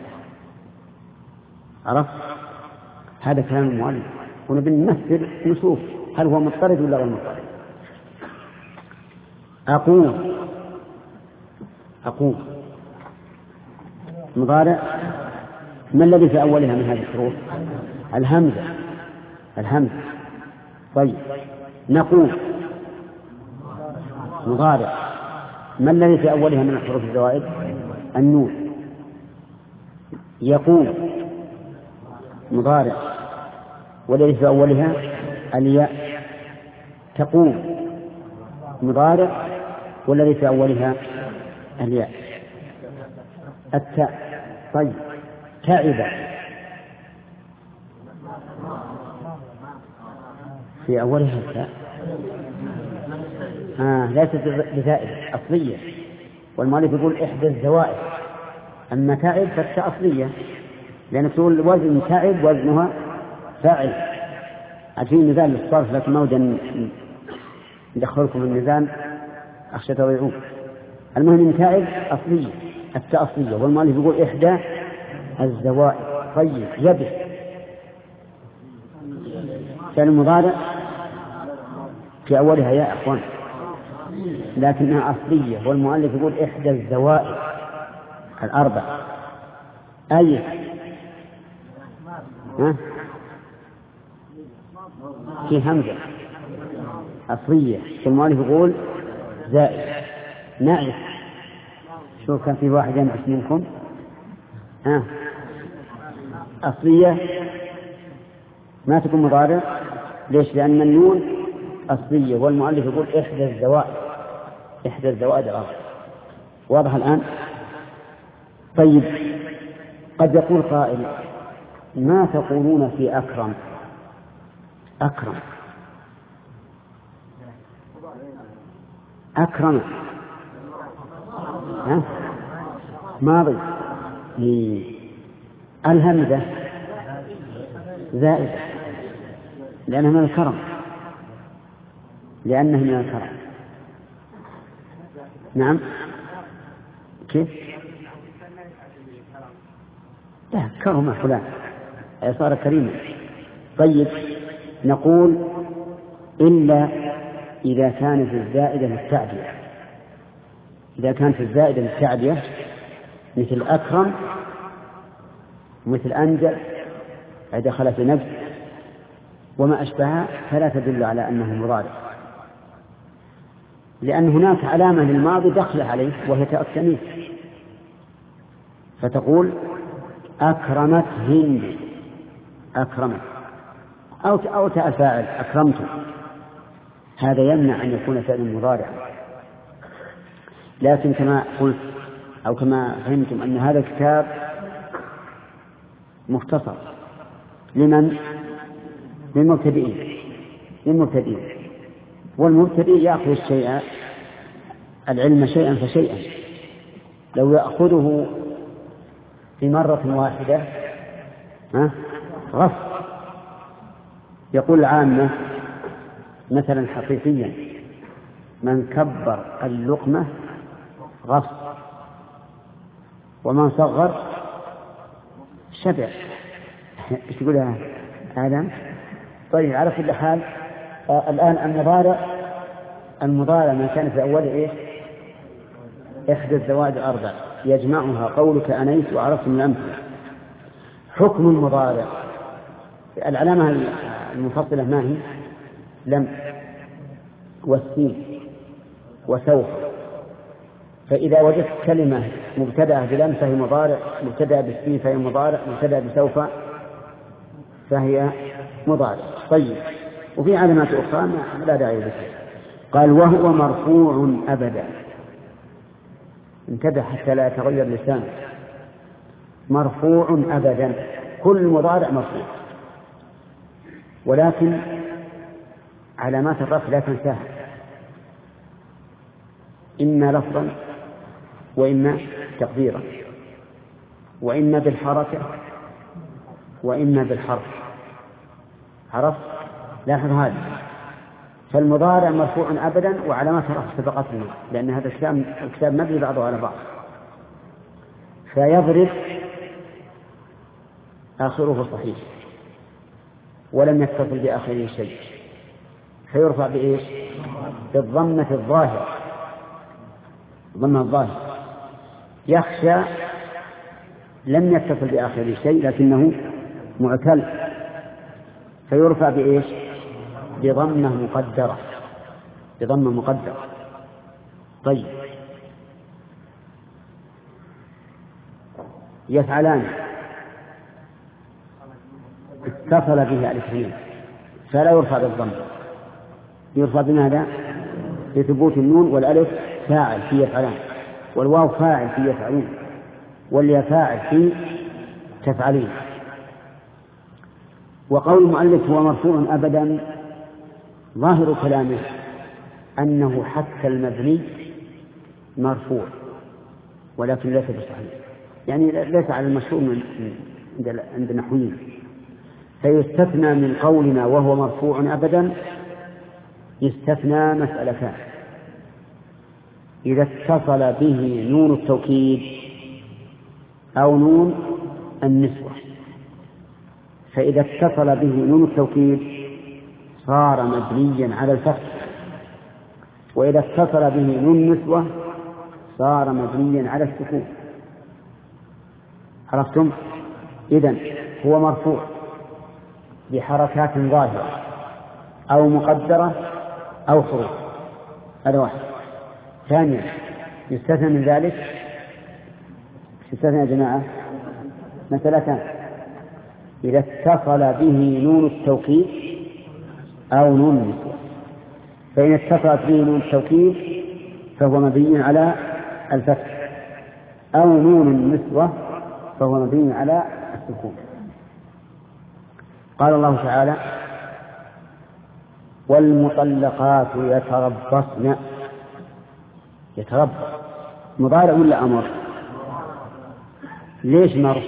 عرفت؟ هذا كلام المؤلف، ونبي نمثل نشوف هل هو مضطرد ولا غير مضطرد. أقوم أقوم مضارع. ما الذي في أولها من هذه الحروف؟ الهمزة الهمزة طيب. نقوم مضارع. ما الذي في أولها من الحروف الزوائد؟ النون. يقوم مضارع، والذي في أولها الياء. تقوم مضارع، والذي في أولها الياء. التاء. طيب، تعب في أولها التاء آه ليست بزائدة أصلية، والمؤلف يقول إحدى الزوائد. أما تعب فالتاء أصلية، لأن تقول وزن تعب وزنها فاعل. عارفين نزال للصرف، لكن ما ودنا ندخلكم النزال أخشى تضيعون. المهم إن تعب أصلية، التاء أصلية، والمؤلف يقول إحدى الزوائد. طيب يبس فعل المضارع في أولها يا أخوان لكنها أصلية، والمؤلف يقول إحدى الزوائد الأربع. أي ها؟ في همزة أصلية، والمؤلف يقول زائد. نعم شو كان في واحد ينعس منكم ها؟ أصلية ما تكون مضارع. ليش؟ لأن النون أصلية، والمؤلف يقول إحدى الزوائد، إحدى الزوائد الأربع. واضح الآن؟ طيب قد يقول قائل ما تقولون في أكرم؟ أكرم أكرم ها؟ ماضي. الهمزة زائدة لأنها من الكرم، لأنها من الكرم. نعم كيف؟ لا كرم فلان صار كريما. طيب نقول إلا إذا كانت الزائدة للتعدية. إذا كانت الزائدة للتعدية مثل أكرم مثل أنجل دخل في نفس وما أشبهها فلا تدل على أنه مضارع، لأن هناك علامة للماضي دخل عليه وهي تاء التأنيث، فتقول أكرمت هند أكرمت أو أو تاء الفاعل أكرمت. هذا يمنع أن يكون فعل مضارع. لكن كما قلت أو كما فهمتم أن هذا الكتاب مختصر لمن؟ للمبتدئين للمبتدئين والمبتدئ يأخذ الشيء العلم شيئا فشيئا. لو يأخذه في مرة واحدة ها غص. يقول العامة مثلا حقيقيا من كبر اللقمة غص ومن صغر شبع. ايش تقولها آدم؟ طيب على كل حال آه الآن المضارع المضارع ما كان في أوله إيش؟ إحدى الزوائد الأربع يجمعها قولك أنيت وعرفت من الأمثلة. حكم المضارع العلامة المفصلة ما هي؟ لم والسين وسوف. فإذا وجدت كلمة مبتدأة بلم فهي مضارع، مبتدأة بالسين فهي مضارع، مبتدأة بسوف فهي مضارع. طيب وفي علامات أخرى لا داعي لها. قال وهو مرفوع أبدا. انتبه حتى لا يتغير لسانه. مرفوع أبدا، كل مضارع مرفوع، ولكن علامات الرفع لا تنساها، إما لفظا وإما تقديرا وإما بالحركة وإما بالحرف. عرفت؟ لاحظ هذا. فالمضارع مرفوع أبدا وعلامات الرفع سبقتنا، لأن هذا الكلام الكتاب مبني بعضه على بعض. فيضرب آخره صحيح ولم يتصل بآخره شيء، فيرفع بإيش؟ بالضمة الظاهرة، ضمة الظاهر. يخشى لم يتصل بآخره شيء لكنه معتل، فيرفع بإيش؟ بضمة مقدرة، بضمة مقدرة. طيب يفعلان اتصل به الاثنين فلا يرفع بالضمة، يرفع بماذا؟ بثبوت النون، والألف فاعل في يفعلان، والواو فاعل في يفعلون، والياء فاعل في تفعلين. وقول المؤلف هو مرفوع أبدا ظاهر كلامه أنه حتى المبني مرفوع، ولكن ليس بصحيح، يعني ليس على المشهور عند النحويين. فيستثنى من قولنا وهو مرفوع أبدا يستثنى مسألتان: إذا اتصل به نون التوكيد أو نون النسوة. فإذا اتصل به نون التوكيد صار مبنيا على الفتح، وإذا اتصل به نون النسوة صار مبنيا على السكون. عرفتم؟ إذن هو مرفوع بحركات ظاهرة أو مقدرة أو حروف، هذا واحد. ثانيا يستثنى من ذلك، يستثنى يا جماعة مثلتان: إذا اتصل به نون التوكيد أو نون النسوة. فإن اتصلت به نون التوكيد فهو مبني على الفتح، أو نون النسوة فهو مبني على السكون. قال الله تعالى: والمطلقات يتربصن. يتربص مضارع ولا أمر؟ ليش مر؟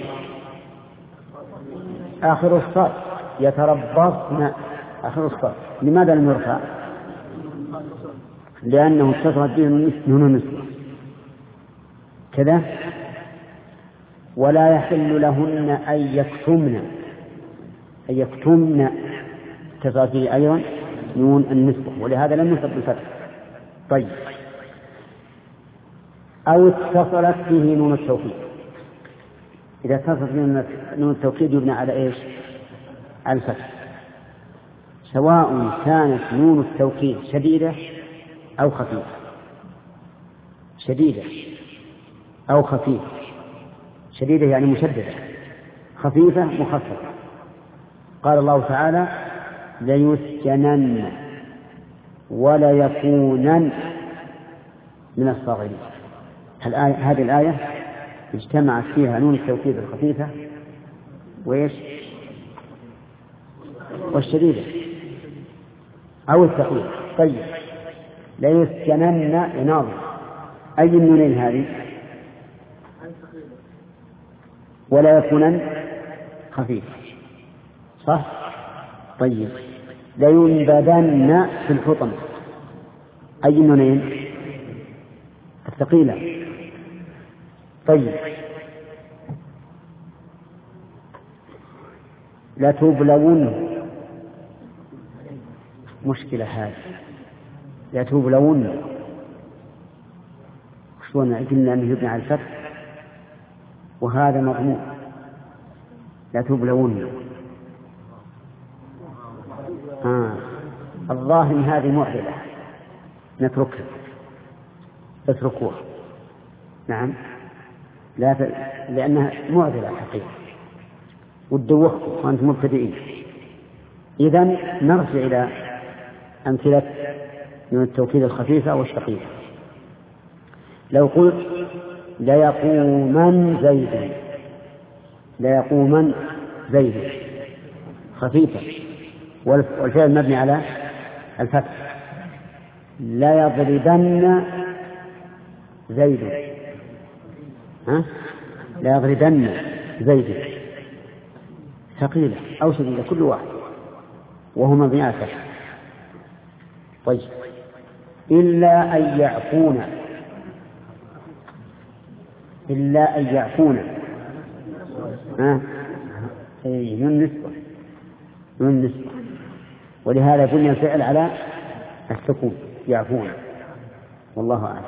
آخر الصاد يتربصن آخر الصاد. لماذا لم يرفع؟ لأنه اتصلت به نون النسوة كذا. ولا يحل لهن أن يكتمن، أن يكتمن اتصلت به أيضا نون النسوة، ولهذا لم يصب بالفتح. طيب، أو اتصلت به نون التوكيد. إذا اتصلت به نون التوكيد يبنى على إيش؟ على الفتح، سواء كانت نون التوكيد شديدة أو خفيفة. شديدة أو خفيفة. شديدة يعني مشددة، خفيفة مخففة. قال الله تعالى: ليسجنن ولا يكونن من الصاغرين. هذه الآية اجتمعت فيها نون التوكيد الخفيفة وإيش؟ والشديدة أو الثقيلة. طيب، ليسجنن يناظر أي النونين هذه؟ ولا يكونن خفيفة، صح؟ طيب، لينبذن في الحطم أي النونين؟ الثقيلة. طيب، لتبلون. مشكلة هذه، لتبلون شلون قلنا أنه يبنى على الفتح وهذا مضمون. لتبلون آه. الظاهر هذه معضلة نتركها، اتركوها. نعم، لا ت... لأنها معضلة حقيقة وتدوخكم وأنتم مبتدئين. إذن نرجع إلى أمثلة من التوكيد الخفيفة والثقيلة. لو قلت ليقومن زيد، ليقومن زيد خفيفة والفعل مبني على الفتح. لا يضربن زيد، ها؟ لا يضربن زيد ثقيلة أو شديدة كل واحد وهو مبني على الفتح. طيب، إلا أن يعفون، إلا أن يعفون ها؟ أي من نسبة، من نسبة، ولهذا بني الفعل على السكون يعفون. والله أعلم.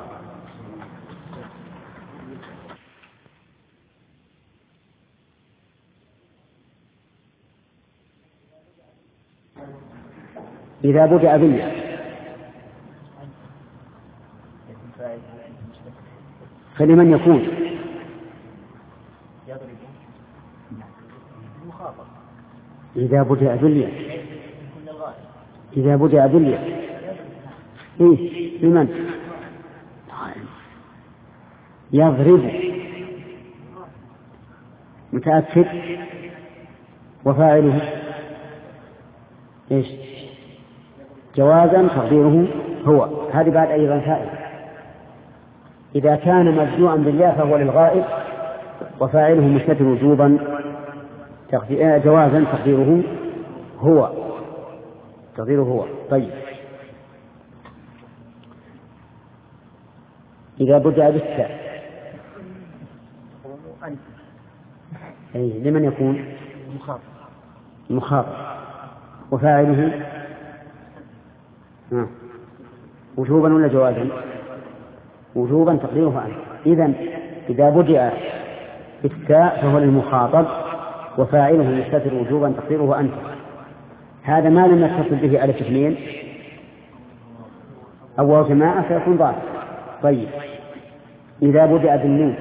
إذا بدأ بالله فلمن يكون؟ إذا بدأ بالله، إذا بدأ بالله إيه لمن؟ يضرب متأكد وفاعله إيش؟ جوازا تقديره هو. هذه بعد أيضا فائدة. إذا كان مبدوءا بالياء فهو للغائب وفاعله مستتر وجوبا جوازا تقديره هو تقديره هو. طيب إذا بدأ بالتاء أي لمن يكون مخاطب وفاعله آه. وجوبا ولا جوازا؟ وجوبا تقديره أنت. إذن إذا بدأ بالتاء فهو للمخاطب وفاعله مستتر وجوبا تقديره أنت. هذا ما لم يتصل به ألف اثنين أو جماعة فيكون ضابط. طيب إذا بدأ بالنون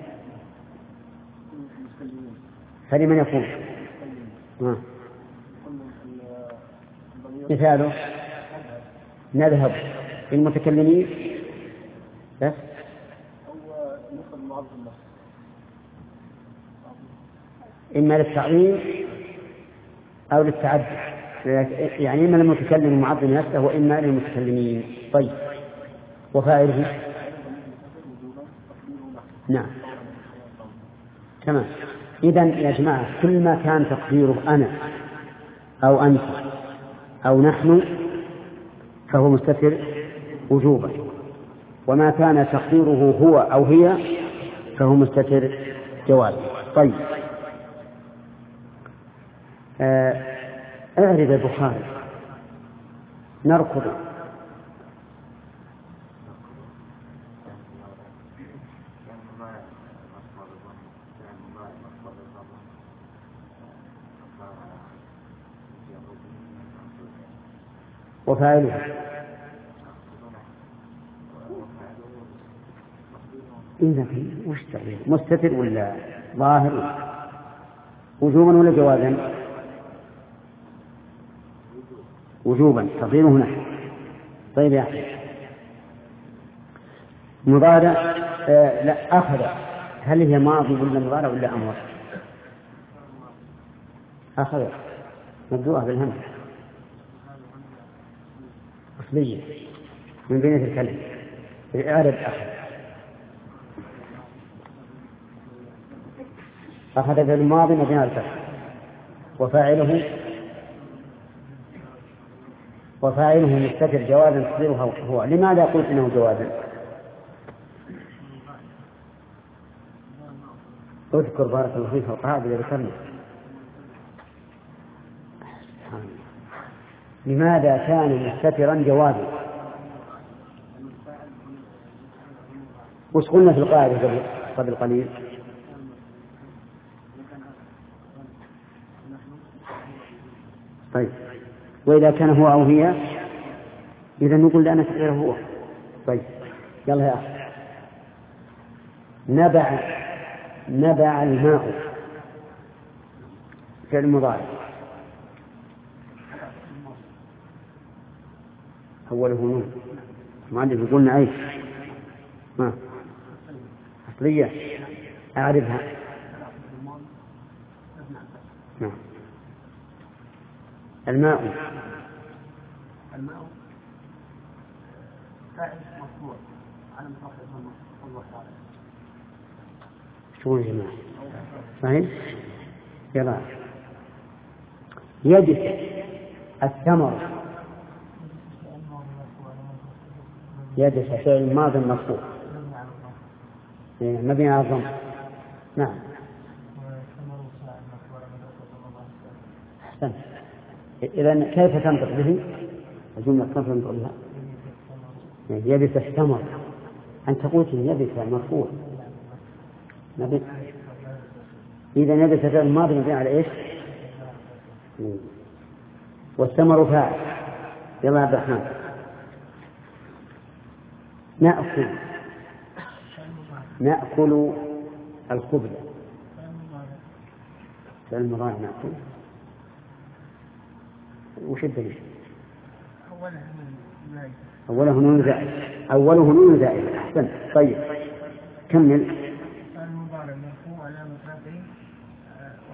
فلمن يكون؟ آه. مثاله نذهب للمتكلمين بس إما للتعظيم أو للتعدي، يعني إما للمتكلم معظم نفسه وإما للمتكلمين. طيب وفاعله نعم تمام. إذن يا جماعة كل ما كان تقديره أنا أو أنت أو نحن فهو مستتر وجوبا، وما كان تقديره هو أو هي فهو مستتر جوازا. طيب أعرف البخاري نركض وفاعله إذا وش تعريف مستتر ولا ظاهر؟ وجوبا ولا جوازا؟ وجوبا تقديره نحن. طيب يا أخي مضارع آه لا أخذ، هل هي ماضي ولا مضارع ولا أمر؟ أخذ مبدوءة بالهمز أصلية من بنية الكلمة. إعراب أخذ أخذ في الماضي مبني على الفتح وفاعله وفاعله مستتر جوازا تقديره هو. لماذا قلت إنه جوازا؟ اذكر بارك الله فيك القاعدة اللي ذكرنا. لماذا كان مستترا جوازا؟ وش قلنا في القاعدة قبل قبل قليل؟ طيب وإذا كان هو أو هي إذا نقول لأن تقديره هو. طيب يلا يا أخي نبع نبع الماء فعل مضارع أوله نون معلم قلنا أيش ما أصلية أعرفها نعم. الماء الماء فاعل مرفوع على مصدر الله تعالى. شو يا جماعة صحيح؟ يلا يجب الثمر يجب فعل ماضي مرفوع مبني على الضم. نعم أحسن. إذن كيف تنطق به الجملة؟ كيف تنطق بها؟ يبس الثمر أن تقول يبس مرفوع نبي. إذا يبس فعل ماضي مبني على إيش؟ والثمر فاعل. يلا عبد الرحمن نأكل نأكل الخبز فعل مضارع نأكل. وش الدليل؟ أوله نون زائد أوله نون زائد. أحسن. طيب كمل. المضارع مرفوع علامة رفعه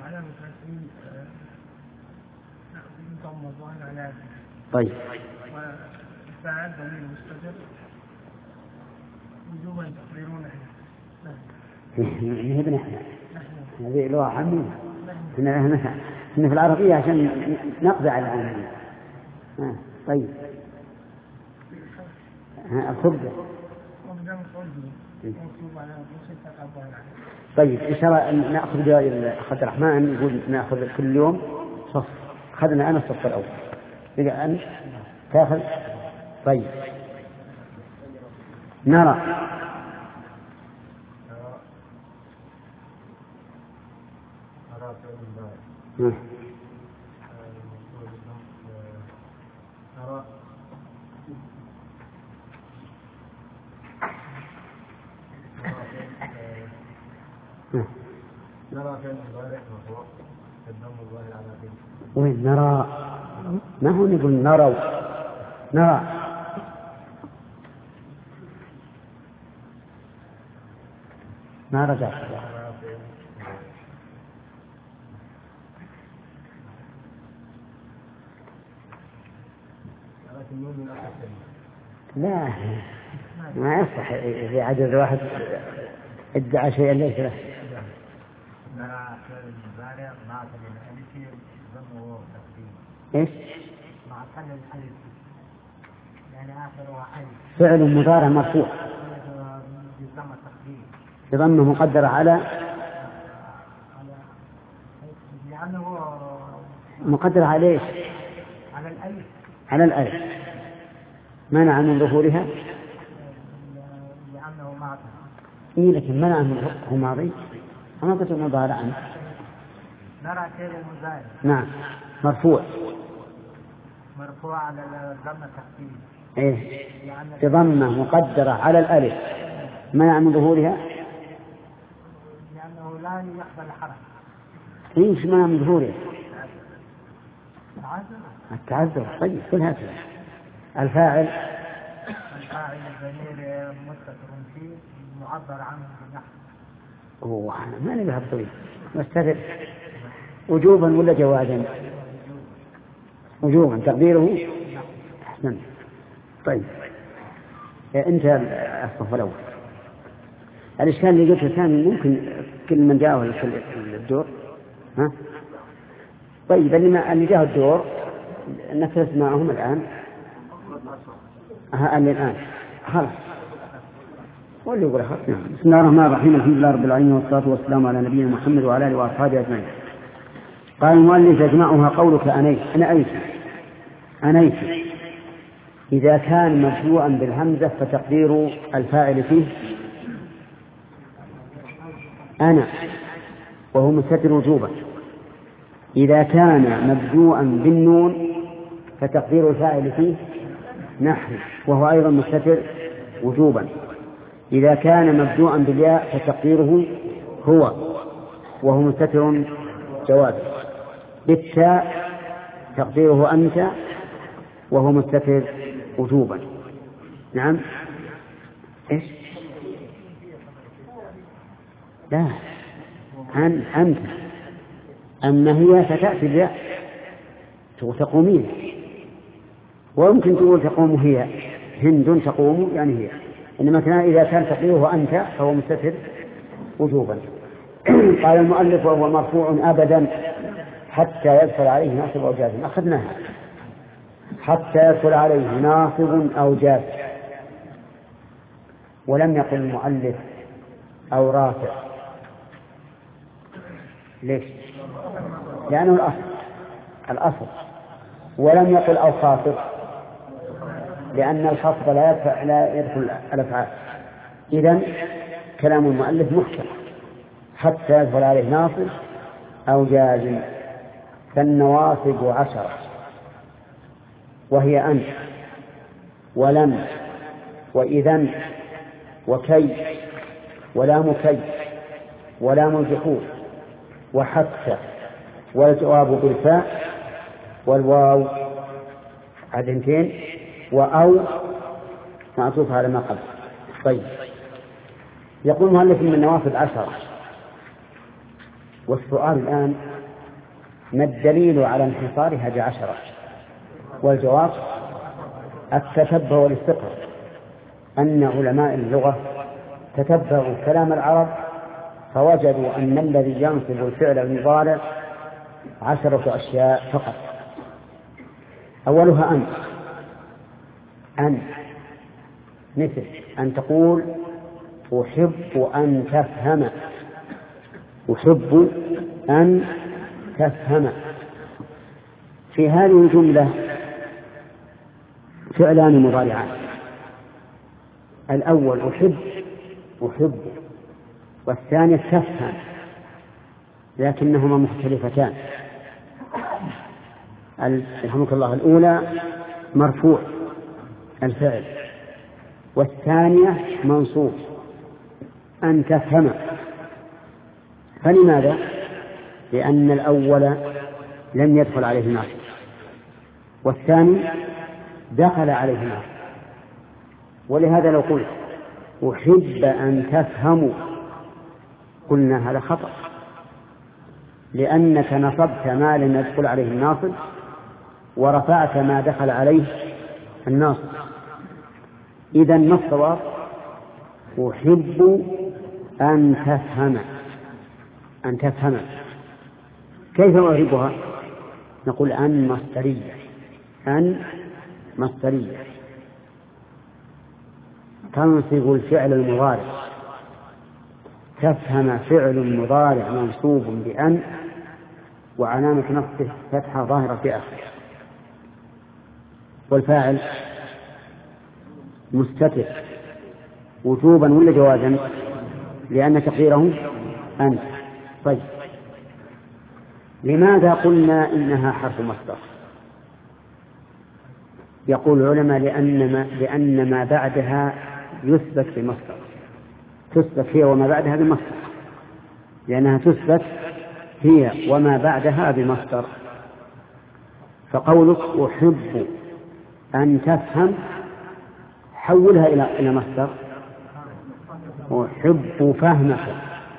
طيب وفاعل ضمير مستتر وجوبا تقديرون هي ابن احنا هذه لغة عامية احنا احنا في العربية عشان نقضي على العامية. ها طيب ها الخبزة طيب إن شاء الله نأخذ جوائز أخذ الرحمن يقول نأخذ كل يوم صف. أخذنا أنا الصف الأول بقى أنت تأخذ. طيب نرى نعم. نرى كان المضارع مرفوع الضم الظاهر على آخره. وين نرى؟ ما هو نقول نروا نرى ما رجع لا ما يصح في عدد واحد ادعى شيئا ليس له. نرى فعل المضارع مع الألف ضمه تقديم. ايش؟ مع فعل الألف يعني آخرها ألف. فعل مضارع مرفوع بضم التقديم. بضمه مقدرة على لأنه مقدرة على ايش؟ على الألف. على الألف منع من ظهورها لأنه ماضي. إيه لكن منع من ظهورها ماضي. أنا قلت مضارع عنه. نرى فعل المضارع نعم مرفوع مرفوع على الضم التقديم. إيه بضمة مقدرة على الألف منع من ظهورها لأنه لا يقبل الحرف. إيش منع من ظهورها؟ التعذر. التعذر. طيب كل هذا الفاعل الفاعل الضمير مستتر فيه معبر عنه بالنحو. هو أنا ما نبي هالطويل مستتر وجوبا ولا جوازا؟ وجوبا تقديره أحسن. طيب انت الصف الأول. الإشكال اللي قلته الثاني ممكن كل من جاءه الدور ها. طيب اللي جاءه الدور نفس معهم الآن ها الآن خلاص واللي يقول خلاص. بسم الله الرحمن الرحيم الحمد لله رب العالمين والصلاة والسلام على نبينا محمد وعلى آله وأصحابه أجمعين. قال المؤلف يجمعها قولك أنيت أنا أيت أنيت إذا كان مبدوءا بالهمزة فتقدير الفاعل فيه أنا وهو مستتر وجوبا. إذا كان مبدوءا بالنون فتقدير الفاعل فيه نحن وهو أيضا مستتر وجوبا. إذا كان مبدوءا بالياء فتقديره هو وهو مستتر جوازا. بالتاء تقديره أنت وهو مستتر وجوبا. نعم إيش؟ لا أن أنت أما هي فتأتي الياء تقومين ويمكن تقول تقوم هي هند تقوم يعني هي. إنما كان إذا كان تقديره أنت فهو مستتر وجوبا. قال المؤلف وهو مرفوع أبدا حتى يدخل عليه ناصب أو جازم. أخذناها حتى يدخل عليه ناصب أو جازم ولم يقل المؤلف أو رافع. ليش؟ لأنه الأصل الأصل ولم يقل أو خاطب لأن الخفض لا يدخل لا يدخل الأفعال. إذن كلام المؤلف محكم حتى يدخل عليه ناصب أو جازم. فالنواصب عشرة وهي أن ولم وإذن وكي ولام كي ولام الجحود وحتى والجواب بالفاء والواو عدنتين وأو معطوف على ما قبل. طيب يقول المؤلف من النواصب عشرة. والسؤال الآن ما الدليل على انحصارها بعشرة؟ والجواب التتبع والاستقراء، أن علماء اللغة تتبعوا كلام العرب فوجدوا أن الذي ينصب الفعل المضارع عشرة أشياء فقط. أولها أن أن مثل أن تقول أحب أن تفهم، أحب أن تفهم. في هذه الجملة فعلان مضارعان، الأول أحب أحب والثاني تفهم، لكنهما مختلفتان. رحمك الله الأولى مرفوع الفعل، والثانية منصوب أن تفهم. فلماذا؟ لأن الأول لم يدخل عليه ناصب، والثاني دخل عليه ناصب. ولهذا لو قلت أحب أن تفهموا قلنا هذا خطأ، لأنك نصبت ما لم يدخل عليه الناصب ورفعت ما دخل عليه الناصب. إذن ما الصواب؟ أحب أن تفهم، أن تفهم. كيف أعربها؟ نقول أن مصدرية، أن مصدرية تنصب الفعل المضارع. تفهم فعل مضارع منصوب بأن وعلامة نصبه فتحة ظاهرة في آخره، والفاعل مستتر وجوبا ولا جوازا؟ لأن تقديره أنت. طيب لماذا قلنا إنها حرف مصدر؟ يقول العلماء لأن ما, لأن ما بعدها يثبت بمصدر، تثبت هي وما بعدها بمصدر، لأنها تثبت هي وما بعدها بمصدر. فقولك أحب أن تفهم حولها إلى إلى مصدر، أحب فهمك،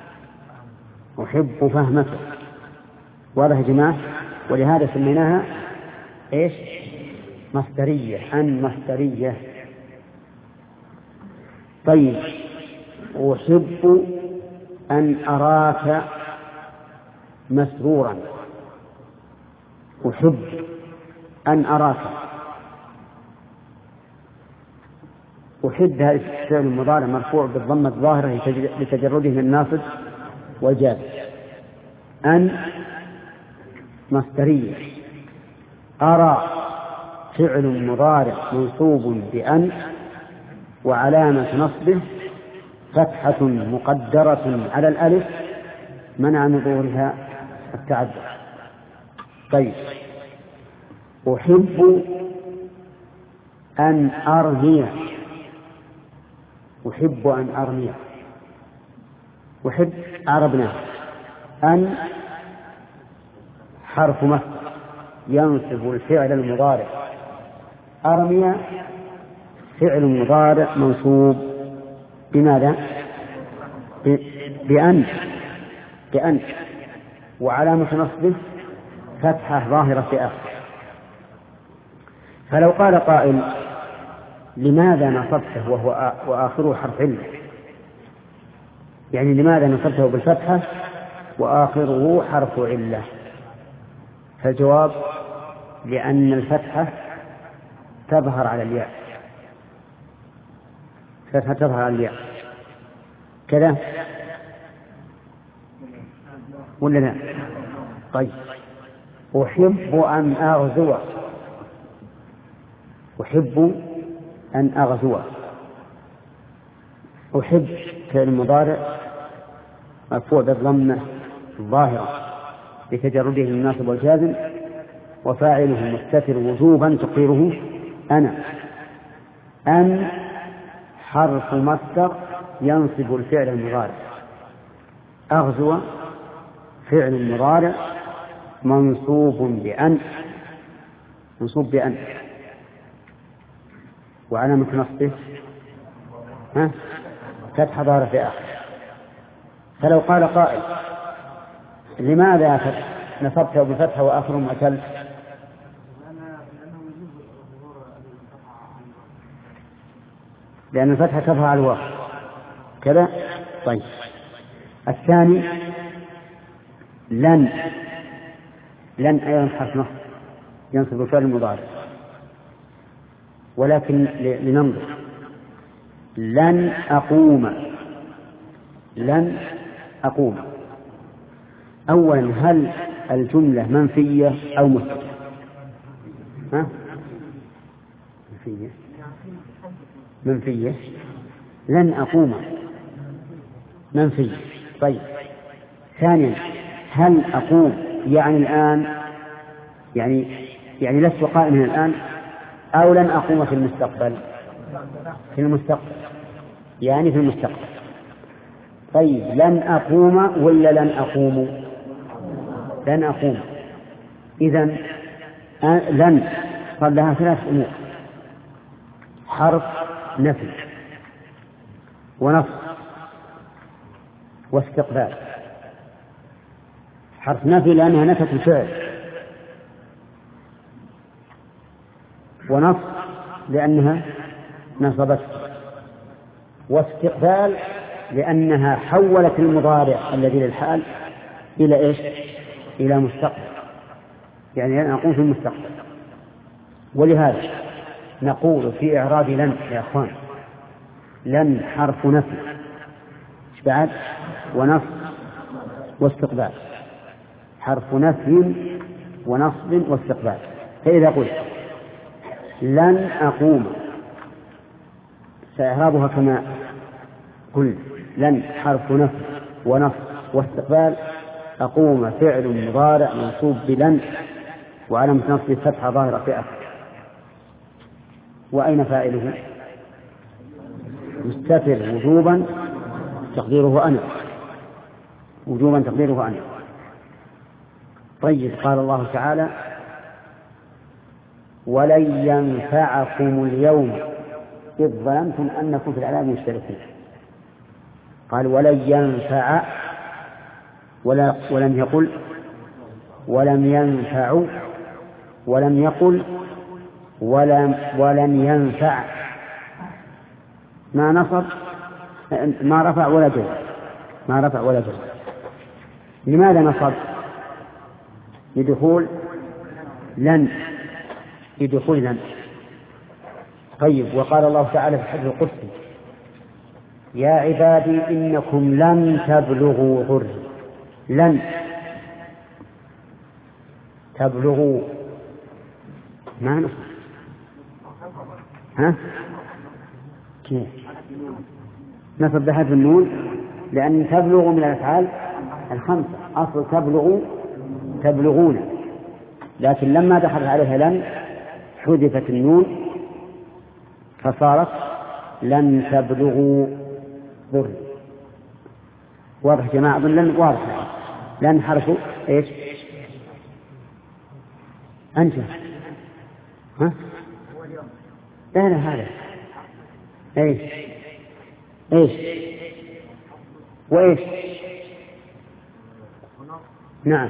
أحب فهمك. واضح يا جماعة؟ ولهذا سميناها إيش؟ مصدرية، أن مصدرية. طيب أحب أن أراك مسرورا، أحب أن أراك. أحب هذا الفعل المضارع مرفوع بالضمة الظاهرة لتجرده من الناصب والجازم. أن مصدرية. أرى فعل مضارع منصوب بأن وعلامة نصبه فتحة مقدرة على الألف منع من ظهورها التعدد. طيب أحب أن أرمي، أحب أن أرمي، أحب عربنا. أن حرف مصدر ينصب الفعل المضارع، أرمي فعل مضارع منصوب بماذا؟ بأن بأن وعلامة نصبه فتحة ظاهرة في آخر. فلو قال قائل لماذا نصبته وهو وآخره حرف علة؟ يعني لماذا نصبته بالفتحة وآخره حرف علة؟ فالجواب لأن الفتحة تظهر على الياء، فتحة تظهر على الياء كذا ولا لا؟ طيب أحب أن أغزو، أحب أن أغزو. أحب فعل مضارع مرفوع بالضمة الظاهرة لتجرده من الناصب والجازم، وفاعله مستتر وجوبا تقديره أنا. أن حرف مصدر ينصب الفعل المضارع، أغزو فعل مضارع منصوب بأن، منصوب بأن وعلامة نصبه ها فتح ظاهرة في آخر. فلو قال قائل لماذا نصبته بفتحة وآخر معتل؟ لأن الفتحة تظهر على الواو كذا. طيب الثاني لن، لن أيضا حرف نصب ينصب الفعل المضارع، ولكن لننظر. لن أقوم، لن أقوم. أولا هل الجملة منفية أو مثبتة؟ ها؟ منفية، منفية. لن أقوم منفية. طيب ثانيا هل أقوم يعني الآن، يعني يعني لست قائما الآن، أو لن أقوم في المستقبل؟ في المستقبل، يعني في المستقبل. طيب لن أقوم ولا لن أقوم؟ لن أقوم. إذن لن قال لها ثلاث أمور: حرف نفي ونصب واستقبال. حرف نفي لأنها نفت الفعل، ونصب لأنها نصبت، واستقبال لأنها حولت المضارع الذي للحال إلى إيش؟ إلى مستقبل، يعني أن أقوم في المستقبل. ولهذا نقول في إعراب لن يا أخوان: لن حرف نفي إيش بعد؟ ونصب واستقبال. حرف نفي ونصب واستقبال. فإذا قلت لن أقوم سإعرابها كما قلت: لن حرف نفي ونصب واستقبال، أقوم فعل مضارع منصوب بلن وعلامة نصب فتحة ظاهرة في آخره. وأين فاعله؟ مستتر وجوبا تقديره أنا، وجوبا تقديره أنا. طيب قال الله تعالى: ولن ينفعكم اليوم إذ ظننتم أنكم في العذاب مشتركون. قال ولن ينفع، ولا ولم يقل ولم ينفع، ولم يقل ولم ولن ينفع. ما نصب، ما رفع ولا جر، ما رفع ولا جر. لماذا نصب؟ لدخول لن، لدخول لن. طيب وقال الله تعالى في الحديث القدسي: يا عبادي إنكم لن تبلغوا ضري. لن تبلغوا ما نصب، ها كيف نصب بحذف النون؟ لأن تبلغوا من الأفعال الخمسة، أصل تبلغوا تبلغون، لكن لما دخل عليها لن حذفت النون فصارت لن تبلغوا ضر. واضح جماعة؟ لن واضح. لن حرف ايش؟ أنت ها؟ لا لا هذا ايش ايش وايش؟ نعم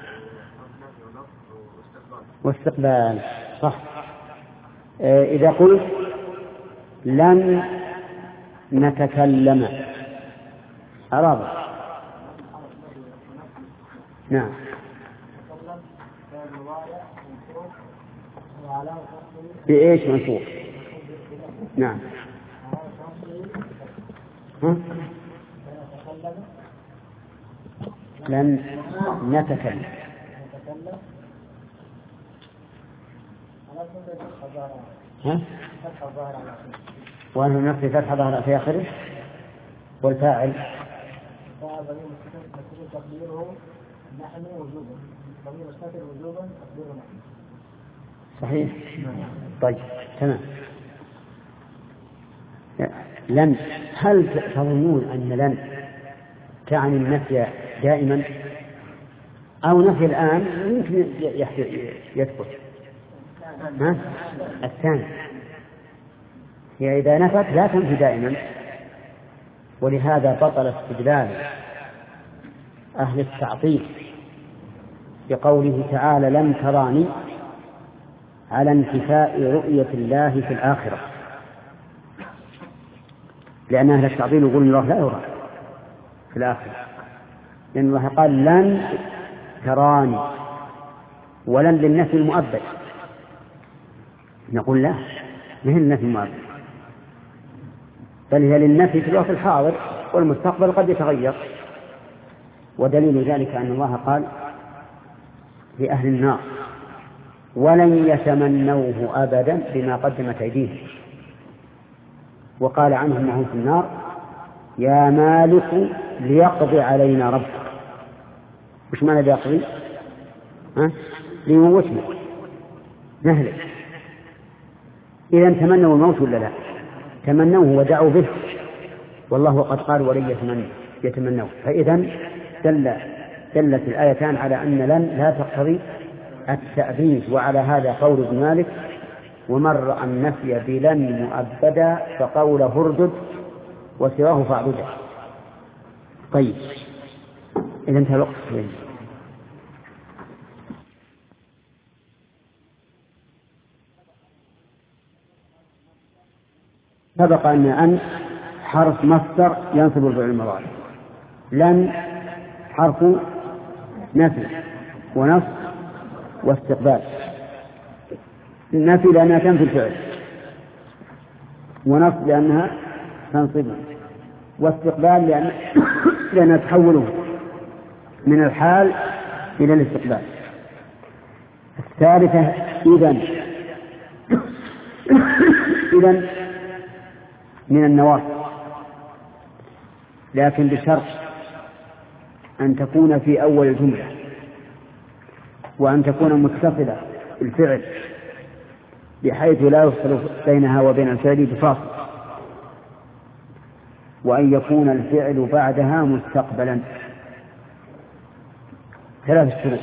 واستقبال، صح. اه إذا قلت لن نتكلم أراد، نعم بإيش منصوب؟ نعم ها؟ لن نتكلم ها؟ وأنه نفسي فتح ظهر في آخره. والفاعل نحن وجوبا، ضمير مستتر وجوبا تقديره نحن. صحيح. طيب تمام. لن، هل تظنون أن لن تعني النفي دائما أو نفي الآن يمكن يثبت؟ ها؟ الثاني هي إذا نفت لا تنفي دائما، ولهذا بطل استدلال أهل التعطيل بقوله تعالى لن تراني على انتفاء رؤية الله في الآخرة، لأن أهل التعطيل يقولون الله لا يرى في الآخرة، لأن الله قال لن تراني، ولن للنفي المؤبد. نقول لا، ما هي النفي المؤبد، بل هي للنفي في الوقت الحاضر، والمستقبل قد يتغير. ودليل ذلك أن الله قال لأهل النار ولن يتمنوه أبدا بما قدمت أيديهم، وقال عنهم وهم في النار يا مالك ليقضي علينا ربك. وش معنى ليقضي؟ ها؟ ليموتنا نهلك. إذا تمنوا الموت ولا لا؟ تمنوه ودعوا به، والله قد قال ولن يتمنوا يتمنوه. فإذا دل دلت الآيتان على أن لن لا تقتضي التأبيد، وعلى هذا قول ابن مالك ومن رأى النفي بلن مؤبدا فقوله اردد وسواه فاعبده. طيب إذا انتهى الوقت. سبق أن أن حرف مصدر ينصب الفعل المضارع، لن حرف نفي ونصب واستقبال. النفي لأنها تنفي الفعل، ونصب لأنها تنصبه، واستقبال لأن لأنها تحوله من الحال إلى الاستقبال. الثالثة إذن إذن من النواصب، لكن بشرط أن تكون في أول الجملة، وأن تكون متصلة بالفعل بحيث لا يفصل بينها وبين الفعل بفاصل، وأن يكون الفعل بعدها مستقبلا. ثلاث شروط: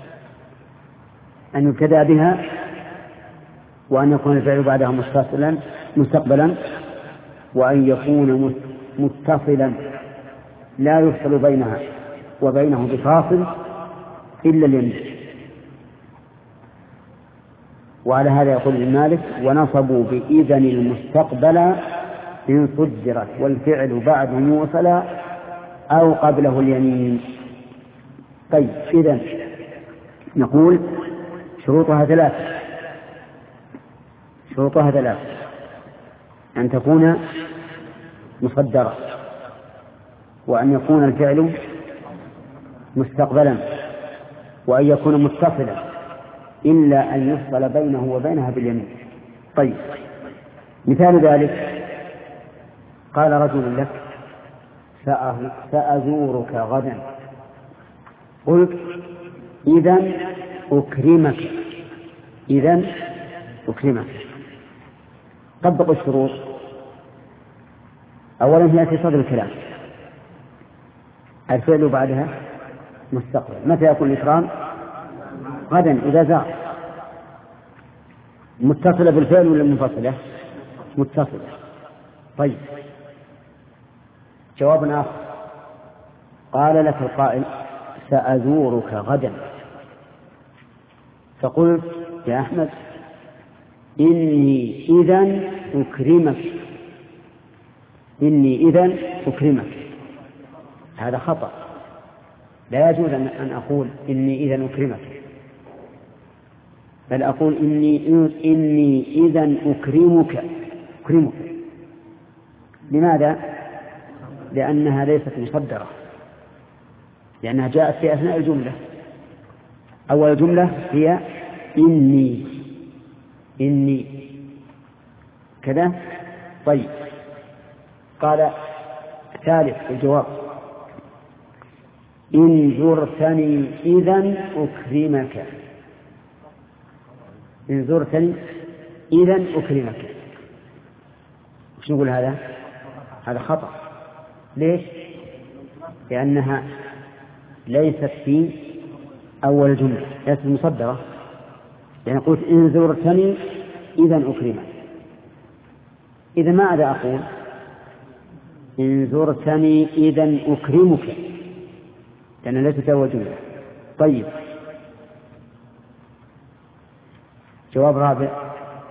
أن يبتدأ بها، وأن يكون الفعل بعدها مستقبلا مستقبلا وأن يكون متصلا لا يفصل بينها وبينه بفاصل إلا اليمين. وعلى هذا يقول ابن مالك ونصبوا بإذن المستقبل إن صدرت والفعل بعد موصلا أو قبله اليمين. طيب إذن نقول شروطها ثلاثة شروطها ثلاثة أن تكون مصدرة، وأن يكون الفعل مستقبلا، وأن يكون متصلا إلا أن يفصل بينه وبينها باليمين. طيب مثال ذلك قال رجل لك سأزورك غدا، قلت إذن أكرمك إذن أكرمك. طبق الشروط. أولا هي في صدر الكلام، الفعل بعدها مستقبل. متى يكون الإكرام؟ غدا إذا زار. متصلة بالفعل ولا منفصلة؟ متصلة. طيب جواب آخر، قال لك القائل سأزورك غدا، فقلت يا أحمد إني إذن أكرمك إني إذن أكرمك. هذا خطأ، لا يجوز أن أقول إني إذن أكرمك، بل أقول إني إني إذن أكرمك أكرمك. لماذا؟ لأنها ليست مصدرة، لأنها جاءت في أثناء الجملة. أول الجملة هي إني إني كذا. طيب قال ثالث الجواب إن زرتني إذن أكرمك إن زرتني إذن أكرمك. وش نقول هذا؟ هذا خطأ. ليش؟ لأنها ليست في أول الجملة، ليست مصدرة. يعني قلت إن زرتني إذن أكرمك، إذا ماذا أقول؟ إن زرتني إذن أكرمك، لأن ليست أول جملة. طيب جواب رابع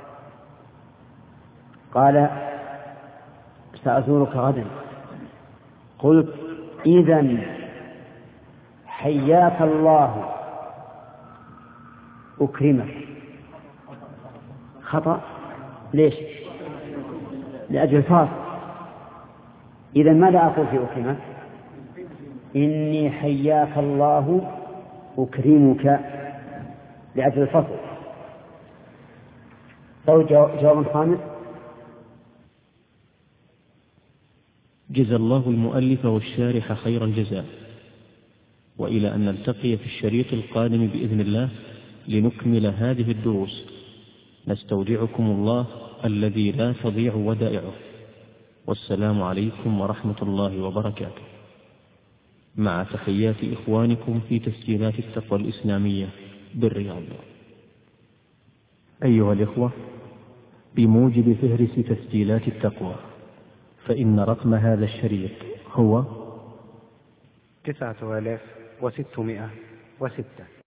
قال سأزورك غدا. قلت إذن حياك الله أكرمك. خطأ. ليش؟ لأجل الفاصل. إذن ماذا أقول في أكرمك؟ إني حياك الله أكرمك لأجل الفصل. طيب جواب خامس. جزى الله المؤلف والشارح خير الجزاء، وإلى أن نلتقي في الشريط القادم بإذن الله لنكمل هذه الدروس، نستودعكم الله الذي لا تضيع ودائعه، والسلام عليكم ورحمة الله وبركاته، مع تحيات إخوانكم في تسجيلات التقوى الإسلامية بالرياض. أيها الإخوة، بموجب فهرس تسجيلات التقوى، فإن رقم هذا الشريط هو تسعة آلاف وستمائة وستة.